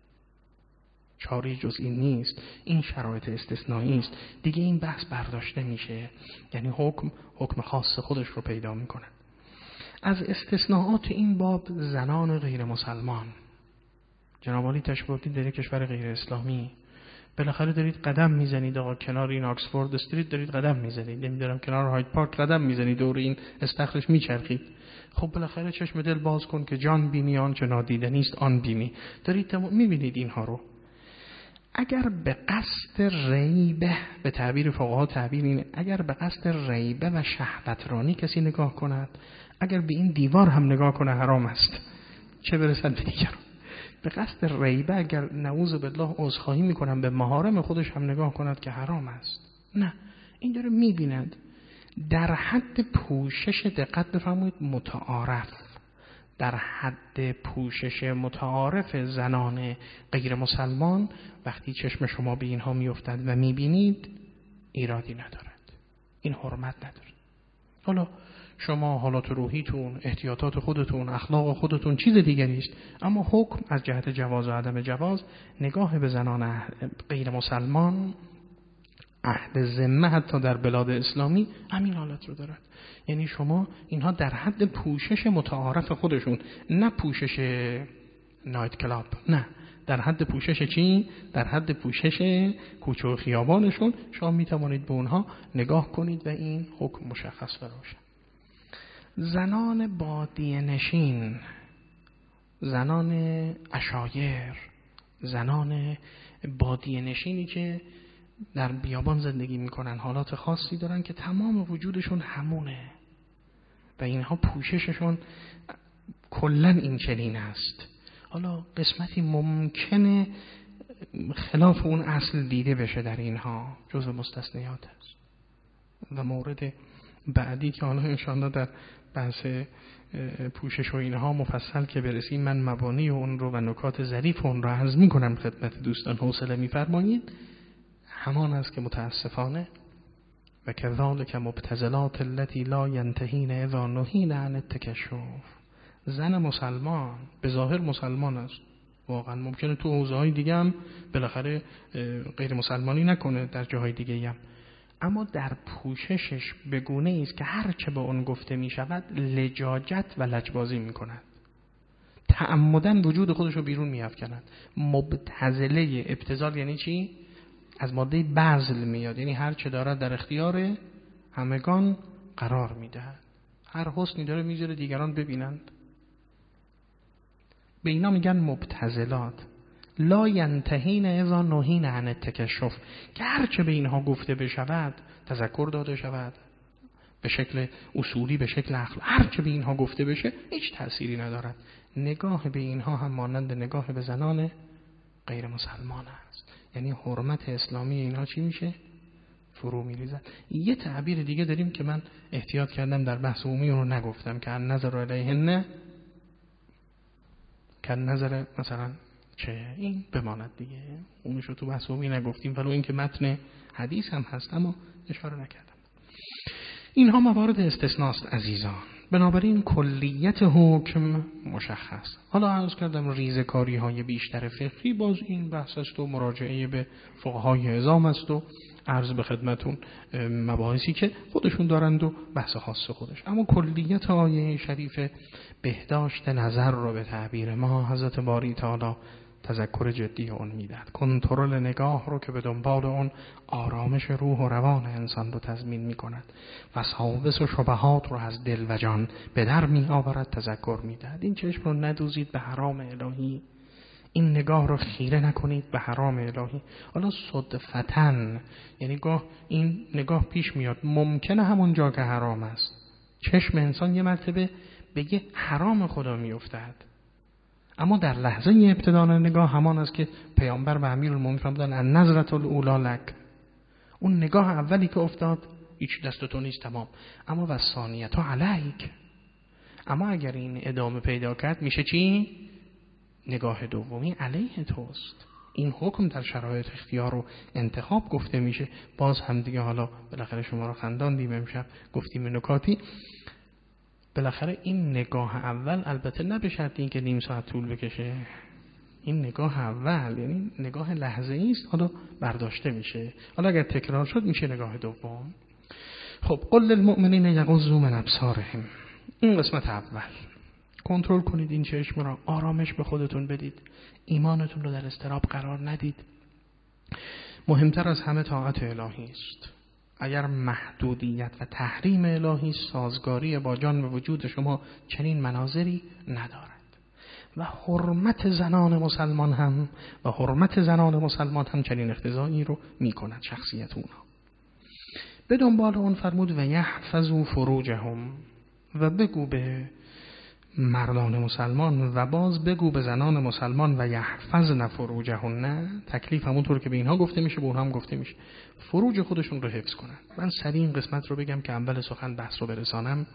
چاری جز این نیست. این شرایط استثنایی است دیگه، این بحث برداشته میشه، یعنی حکم حکم خاص خودش رو پیدا میکنه. از استثناءات این باب زنان غیر مسلمان، جناب عالی تشبیهاتی در کشور غیر اسلامی، بالاخره دارید قدم میزنید آقا، کنار این آکسفورد استریت دارید قدم میزنید، نمیدونم کنار هاید پارک قدم میزنید، دور این استخرش میچرخید. خب بالاخره چشم دل باز کن که جان بینی آنچه نادیده نیست آن بینی. دارید تم... میبینید اینها رو. اگر به قصد ریبه، به تعبیر فقها تعبیر اینه، اگر به قصد ریبه و شهوترانی کسی نگاه کند، اگر به این دیوار هم نگاه کنه حرام است، چه برسد به دیگر. به قصد ریبه اگر نعوذ بالله عذرخواهی میکنم به محارم خودش هم نگاه کند که حرام است. نه، این داره میبیند در حد پوشش، دقت بفرمایید، متعارف، در حد پوشش متعارف زنان غیر مسلمان، وقتی چشم شما به اینها میافتد و میبینید ایرادی ندارد، این حرمت ندارد. حالا شما حالات روحیتون، احتیاطات خودتون، اخلاق خودتون چیز دیگری است، اما حکم از جهت جواز و عدم جواز، نگاه به زنان غیر مسلمان اهل ذمه حتی در بلاد اسلامی همین حالت رو دارد. یعنی شما اینها در حد پوشش متعارف خودشون، نه پوشش نایت کلاب، نه، در حد پوشش چی؟ در حد پوشش کوچه و خیابانشون شما میتوانید به اونها نگاه کنید و این حکم مشخص و روشن. زنان بادیه نشین، زنان عشایر، زنان بادیه نشینی که در بیابان زندگی میکنن، حالات خاصی دارن که تمام وجودشون همونه و اینها پوشششون کلن این چنین است. حالا قسمتی ممکنه خلاف اون اصل دیده بشه در اینها، جزء مستثنیات است. و مورد بعدی که حالا انشاءالله در بحث پوشش و اینها مفصل که برسیم، من مبانی اون رو و نکات ظریف اون رو عرض میکنم خدمت دوستان، حوصله میفرمایید. همان است که متاسفانه و کذالک مبتذلات التي لا ينتهین اذا نهین عن التکشف، زن مسلمان به ظاهر مسلمان است، واقعا ممکنه تو حوزه‌های دیگه هم بالاخره غیر مسلمانی نکنه، در جاهای دیگه هم، اما در پوششش به گونه‌ای است که هر چه به اون گفته می شود لجاجت و لجبازی می کند، تعمدن وجود خودش رو بیرون می افکند. مبتذله، ابتذال یعنی چی؟ از ماده بذل میاد، یعنی هر چه دارد در اختیار همگان قرار میدهد، هر حسنی داره میذاره دیگران ببینند. به اینا میگن مبتذلات. لا ینتهین اذا نهین عن التکشف، که هرچه به اینها گفته بشود، تذکر داده شود به شکل اصولی، به شکل عقل، هرچه به اینها گفته بشه هیچ تأثیری ندارد. نگاه به اینها هم مانند نگاه به زنان غیر مسلمان است. یعنی حرمت اسلامی اینها چی میشه؟ فرو میریزد. یه تعبیر دیگه داریم که من احتیاط کردم در بحث عمومی رو نگفتم، که نظر علیهن، که نظر مثلا چه، این بماند دیگه، اونش رو تو بحث عمومی نگفتیم، ولو این که متن حدیث هم هست اما اشاره نکردم. اینها موارد استثناست عزیزان، بنابراین کلیت حکم مشخص. حالا عرض کردم ریزکاری های بیشتر فقهی باز این بحث است و مراجعه به فقهای عظام است و عرض به خدمتون مباحثی که خودشون دارند و بحث خاص خودش. اما کلیت آیه شریف بهداشت نظر رو به تعبیر ما حضرت باری تعالی تذکر جدی اون میدهد. کنترل نگاه رو که به دنبال اون آرامش روح و روان انسان رو تضمین میکند، وساوس و شبهات رو از دل و جان به در می آورد، تذکر میدهد. این چشم رو ندوزید به حرام الهی، این نگاه رو خیره نکنید به حرام الهی. حالا صدفتن، یعنی گاه این نگاه پیش میاد، ممکنه همون جا که حرام است چشم انسان یه مرتبه به یه حرام خدا میافتد، اما در لحظه ابتدای نگاه همان است که پیامبر به امیرالمومنین فرمودن ان نظرة الاولی لک، اون نگاه اولی که افتاد هیچ دست تو نیست، تمام. اما و ثانیت علیک، اما اگر این ادامه پیدا کرد میشه چی؟ نگاه دومی علیه توست. این حکم در شرایط اختیار و انتخاب گفته میشه. باز هم دیگه حالا بالاخره شما رو خنداندیم امشب، گفتیم نکاتی. بالاخره این نگاه اول البته نه به شرط این که نیم ساعت طول بکشه، این نگاه اول یعنی نگاه لحظه‌ای است، حالا برداشته میشه، حالا اگر تکرار شد میشه نگاه دوم. خب قل للمؤمنین یغضوا من ابصارهم، این قسمت اول. کنترل کنید این چشم را، آرامش به خودتون بدید، ایمانتون رو در اضطراب قرار ندید. مهمتر از همه طاعت الهی است. اگر محدودیت و تحریم الهی سازگاری با جان و وجود شما چنین مناظری ندارد. و حرمت زنان مسلمان هم و حرمت زنان مسلمان هم چنین اقتضایی رو می کند شخصیت اونها. به دنبال اون فرمود و یحفظوا فروجهم، و بگو به مردان مسلمان و باز بگو به زنان مسلمان و یحفظن فروجهن، نه تکلیف همونطور که به اینها گفته میشه به اونها هم گفته میشه، فروج خودشون رو حفظ کنن. من سریع این قسمت رو بگم که اول سخن بحث رو برسانم.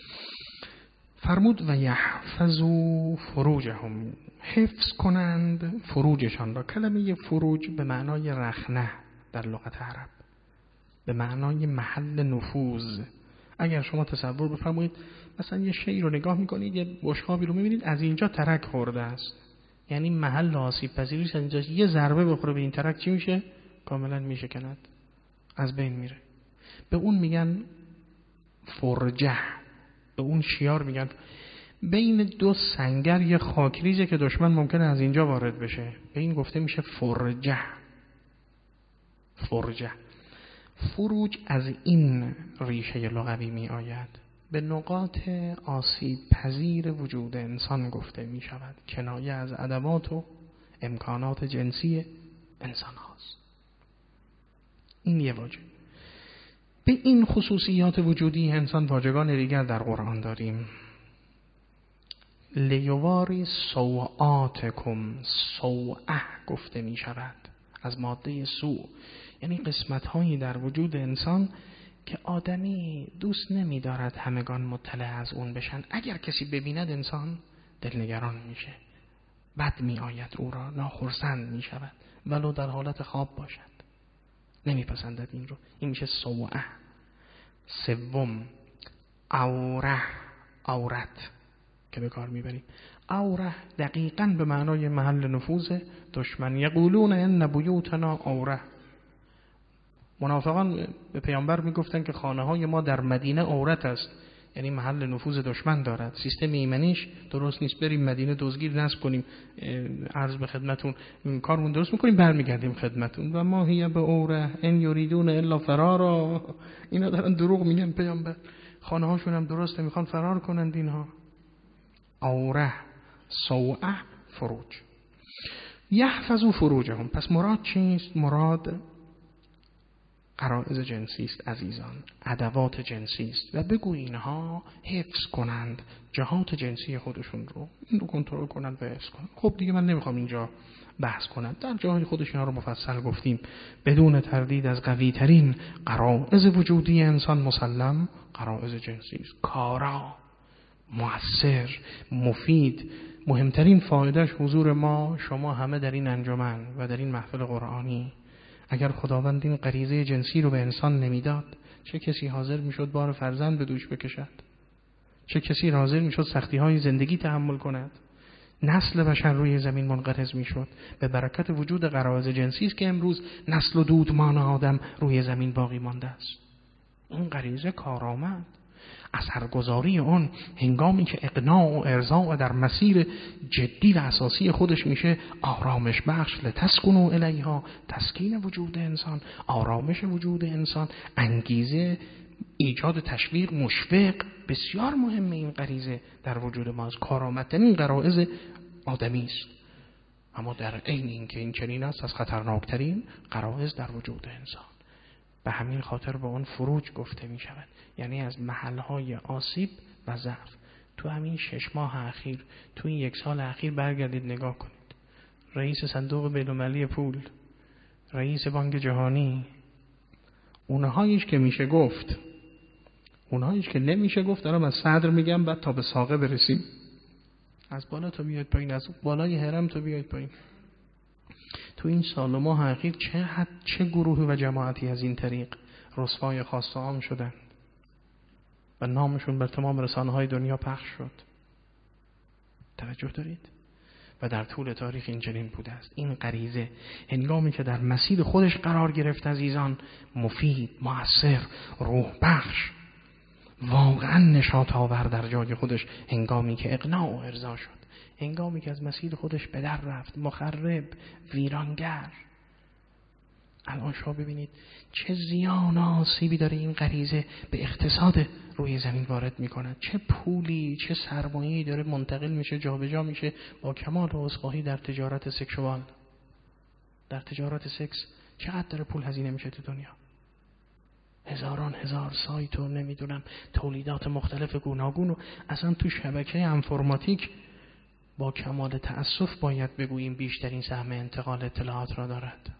فرمود و یحفظوا فروجهم، حفظ کنند فروجشان را. کلمه فروج به معنای رخنه در لغت عرب، به معنای محل نفوذ. اگر شما تصور بفرمایید مثلا یه شی رو نگاه میکنید، یه بشقابی رو میبینید از اینجا ترک خورده است، یعنی محل آسیب پذیریش از اینجا، یه ضربه بخوره به این ترک چی میشه؟ کاملا میشکند، از بین میره. به اون میگن فرجه، به اون شیار میگن. بین دو سنگر یه خاکریزه که دشمن ممکنه از اینجا وارد بشه، به این گفته میشه فرجه. فرجه فروج از این ریشه لغوی می آید، به نقاط آسیب پذیر وجود انسان گفته می شود، کنایه از ادوات و امکانات جنسی انسان هاست. این یه واژه. به این خصوصیات وجودی انسان واژگان دیگر در قرآن داریم. لیواری سوآتکم، سوءه گفته می شود از ماده سوء، یعنی قسمت هایی در وجود انسان که آدمی دوست نمی دارد همگان مطلع از اون بشن. اگر کسی ببیند انسان دلنگران میشه، بد می آید او را، ناخرسند می شود ولو در حالت خواب باشد، نمی پسندد این رو. این میشه سوءه. سوم عوره، عورت که به کار میبریم. عوره دقیقاً به معنای محل نفوذ دشمن. یقولون ان بیوتنا عوره، منافقان به پیامبر میگفتن که خانه های ما در مدینه عورت است، یعنی محل نفوذ دشمن دارد، سیستم ایمنیش درست نیست، بریم مدینه دزگیر نصب کنیم، عرض به خدمتون کارمون درست میکنیم برمیگردیم خدمتون. و ما هی به عوره ان یریدون الا فرارا، اینا دارن دروغ میگن پیامبر، خانه هاشون هم درسته میخوان فرار کنند اینها. عوره، سوءه، فروج. یحفظوا فروجهم. پس مراد چیست؟ مراد غرایز جنسی است عزیزان، ادوات جنسی است و بگو اینها حفظ کنند جهات جنسی خودشون رو، این رو کنترل کنند و حفظ کنند. خب دیگه من نمیخوام اینجا بحث کنم، در جاهای خودش اینا رو مفصل گفتیم. بدون تردید از قوی ترین غرایز وجودی انسان مسلم غرایز جنسی است. کارا، مؤثر، مفید، مهمترین فایدهش حضور ما شما همه در این انجمن و در این محفل قرآنی. اگر خداوند این غریزه جنسی رو به انسان نمیداد، چه کسی حاضر میشد بار فرزند به دوش بکشد؟ چه کسی حاضر میشد سختی های زندگی تحمل کند؟ نسل بشر روی زمین منقرض میشد. به برکت وجود غرایز جنسی است که امروز نسل و دودمان آدم روی زمین باقی مانده است. این غریزه کارآمد، اثرگذاری اون هنگامی که اقناع و ارضاء در مسیر جدی و اساسی خودش میشه آرامش بخش. لتسکنوا الیها، تسکین وجود انسان، آرامش وجود انسان، انگیزه، ایجاد تشویق، مشوق. بسیار مهمه این غریزه در وجود ما، از کارآمدترین غرایز آدمی است. اما در عین اینکه این چنین است، از خطرناکترین غرایز در وجود انسان. به همین خاطر به اون فروج گفته می شود، یعنی از محلهای آسیب و ضعف. تو همین شش ماه اخیر، تو این یک سال اخیر برگردید نگاه کنید. رئیس صندوق بین‌المللی پول، رئیس بانک جهانی، اونهاییش که میشه گفت، اونهاییش که نمیشه گفت، دارم از صدر میگم، بعد تا به ساقه برسیم. از بالا تو بیاید پایین، از بالای هرم تو بیاید پایین. تو این سال و ماه اخیر چه حد چه گروهی و جماعتی از این طریق رسوای خاص و عام شدن و نامشون بر تمام رسانه‌های دنیا پخش شد. توجه دارید؟ و در طول تاریخ این چنین بوده است. این غریزه هنگامی که در مسیر خودش قرار گرفت عزیزان، مفید، مؤثر، روح بخش، واقعا نشاط آور در جای خودش، هنگامی که اقناع و ارضا شد، هنگامی که از مسیر خودش به در رفت، مخرب، ویرانگر. الان شما ببینید چه زیان آسیبی داره این غریزه به اقتصاد روی زمین وارد میکنه. چه پولی، چه سرمایه‌ای داره منتقل میشه، جابجا میشه با کمال عذرخواهی در تجارت سکشوال، در تجارت سکس. چقدر داره پول هزینه میشه تو دنیا؟ هزاران هزار سایت و نمیدونم تولیدات مختلف گوناگون و اصلا تو شبکه انفرماتیک با کمال تأسف باید بگوییم بیشترین سهم انتقال اطلاعات را دارد.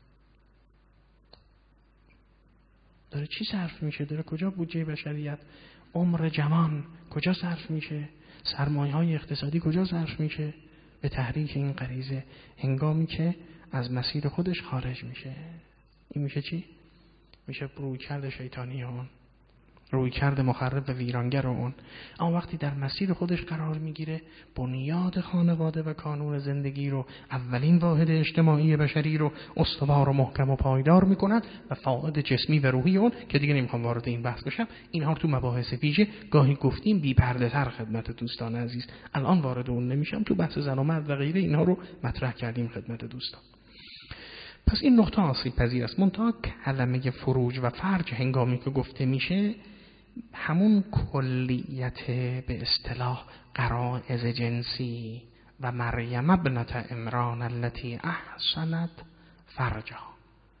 داره چی صرف میشه؟ داره کجا بودجه بشریت، عمر جوان کجا صرف میشه؟ سرمایه های اقتصادی کجا صرف میشه؟ به تحریک این غریزه، هنگامی که از مسیر خودش خارج میشه. این میشه چی؟ میشه رویکرد شیطانی اون، رویکرد مخرب و ویرانگر اون. اما وقتی در مسیر خودش قرار میگیره، بنیاد خانواده و کانون زندگی رو، اولین واحد اجتماعی بشری رو استوار و محکم و پایدار میکند و فواید جسمی و روحی اون که دیگه نمیخوام وارد این بحث بشم، اینها رو تو مباحث ویژه گاهی گفتیم بی پرده تر خدمت دوستان عزیز، الان وارد اون نمیشم. تو بحث زن و مرد و غیره اینها رو مطرح کردیم خدمت دوستان. پس این نقطه آسیب پذیر است. منتها کلمه فروج و فرج هنگامی که گفته میشه، همون کلیت به اصطلاح غرایز جنسی و مریم ابنت عمران التي احسنت فرجها،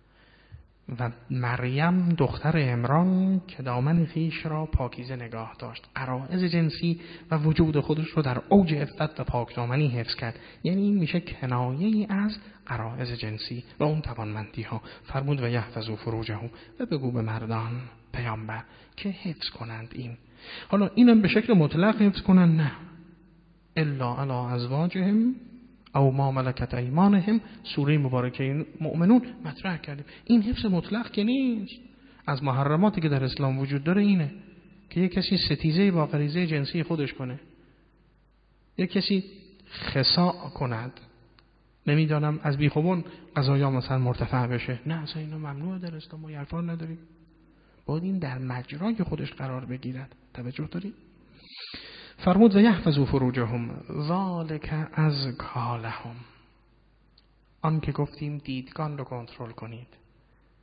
و مریم دختر عمران که دامن خویش را پاکیزه نگاه داشت، غرایز جنسی و وجود خودش رو در اوج عفت و پاکدامنی حفظ کرد. یعنی این میشه کنایه ای از غرایز جنسی و اون توانمندی ها. فرمود و یحفظوا فروجهم، و بگو به مردان پیامبر که حفظ کنند این. حالا اینم به شکل مطلق حفظ کنند؟ نه، الا علی ازواجهم او ما ملکت ایمانهم، سوره مبارکه مؤمنون مطرح کردیم. این حفظ مطلق که نیست. از محرماتی که در اسلام وجود داره اینه که یک کسی ستیزه با غریزه جنسی خودش کنه، یک کسی خساء کند، نمیدانم از بیخوبون قضایا مثلا مرتفع بشه. نه، اصلا اینا ممنوعه در اسلام، ما حرفا نداریم. باید این در مجرای خودش قرار بگیرد. توجه دارید؟ فرمود و یحفظوا فروجهم ذالک ازکی لهم، آن که گفتیم دیدگان رو کنترل کنید،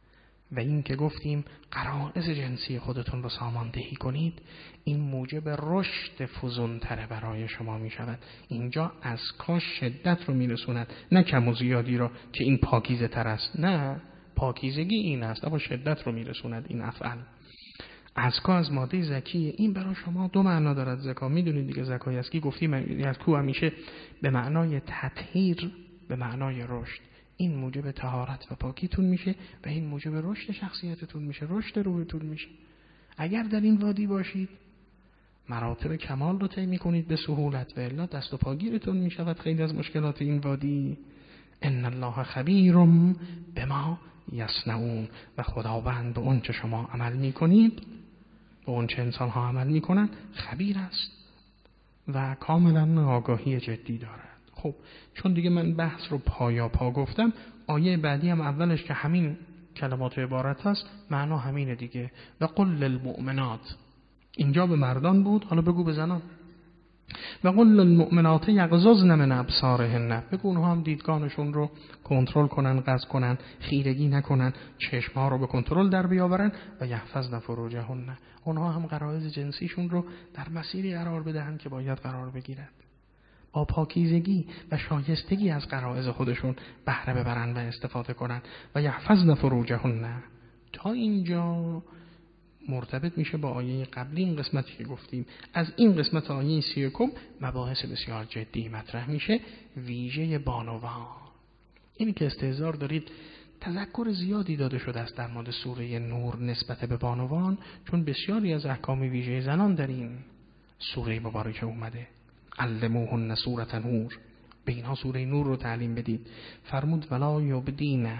و این که گفتیم غرایز جنسی خودتون رو ساماندهی کنید، این موجب رشد فزونتره برای شما می شود. اینجا از کا شدت رو می رسوند، نه کم و زیادی رو که این پاکیزه تر است. نه، پاکیزگی این است، اما شدت رو می رسوند این افعال. ازکا از ماده زکیه، این برای شما دو معنا دارد. زکا میدونید دیگه، زکای اسکی گفتیم یزکو همیشه به معنای تطهیر، به معنای رشد. این موجب طهارت و پاکیتون میشه و این موجب رشد شخصیتتون میشه، رشد روحتون میشه. اگر در این وادی باشید مراتب کمال رو طی میکنید به سهولت، و الا دست و پاگیرتون میشود خیلی از مشکلات این وادی. ان الله خبیر بما یصنعون، و خداوند به اون چه شما عمل میکنید، به اون چه انسان ها عمل میکنن خبیر است و کاملا آگاهی جدی دارد. خب چون دیگه من بحث رو پایا پا گفتم، آیه بعدی هم اولش که همین کلمات عبارت هست، معنا همینه دیگه. و قل للمؤمنات، اینجا به مردان بود، حالا بگو به زنان. و قل للمؤمنات یغضضن من ابصارهن، بگو اونها هم دیدگانشون رو کنترل کنن، قصد کنن، خیرگی نکنن، چشمها رو به کنترل در بیاورن. و یحفظن فروجهن، اونها هم غرایز جنسیشون رو در مسیری قرار بدهن که باید قرار بگیرد، با پاکیزگی و شایستگی از غرایز خودشون بهره ببرن و استفاده کنن. و یحفظن فروجهن، تا اینجا مرتبط میشه با آیه قبلی. این قسمتی که گفتیم از این قسمت آیه سی و یکم مباحث بسیار جدی مطرح میشه، ویژه بانوان. اینی که استحضار دارید تذکر زیادی داده شده است در مورد سوره نور نسبت به بانوان، چون بسیاری از احکام ویژه زنان در این سوره مبارکه اومده. علموهن سورة نور، به اینها سوره نور رو تعلیم بدید. فرمود ولا یبدین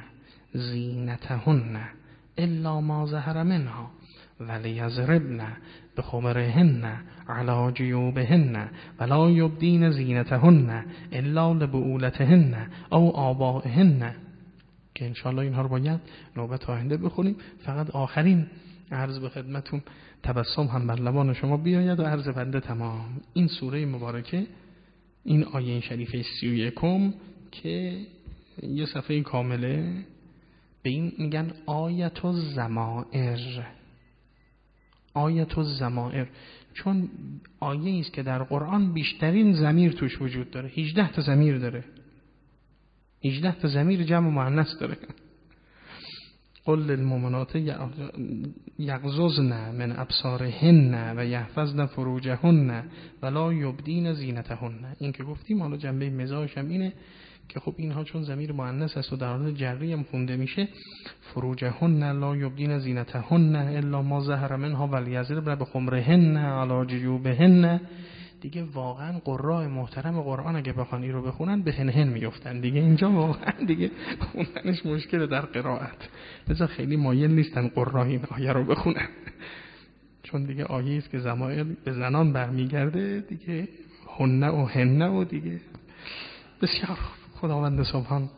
زینتهن الا ما ظهر منها ولیضربن بخمرهن علی جیوبهن ولا یبدین زینتهن الا لبعولتهن او آبائهن، که انشاءالله اینها رو باید نوبت آینده بخونیم. فقط آخرین عرض به خدمتون تبسم هم بر لبان شما بیاید و عرض بنده تمام. این سوره مبارکه، این آیه شریفه سی و یکم که یه صفحه کامله، به این میگن آیت الضمائر. آیت الضمائر چون آیه است که در قرآن بیشترین ضمیر توش وجود داره، هجده تا ضمیر داره، هجده تا ضمیر جمع مؤنث داره. قل للمؤمنات یغضضن من ابصارهن و یحفظن فروجهن ولا یبدین زینتهن. این که گفتیم، حالا جنبه مزاحش هم اینه که خب اینها چون ضمیر مؤنث است و در حالت جری هم خونده میشه، فروجهن لا یبدین زینتهن الا ما ظهر منها ولیضربن بخمرهن علی جیوبهن. دیگه واقعا قراء محترم قرآن اگه بخوان این رو بخونن به هنهن میفتن دیگه. اینجا واقعا دیگه خوندنش مشکل در قرائت، لذا خیلی مایل نیستن قراء این آیه رو بخونن، چون دیگه آیه است که ضمائر به زنان برمیگرده دیگه، هن و هن و دیگه. بسیار خداوند سبحان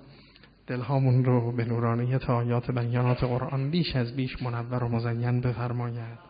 دلهامون رو به نورانیت آیات بیانات قرآن بیش از بیش منور و مزین بفرماید.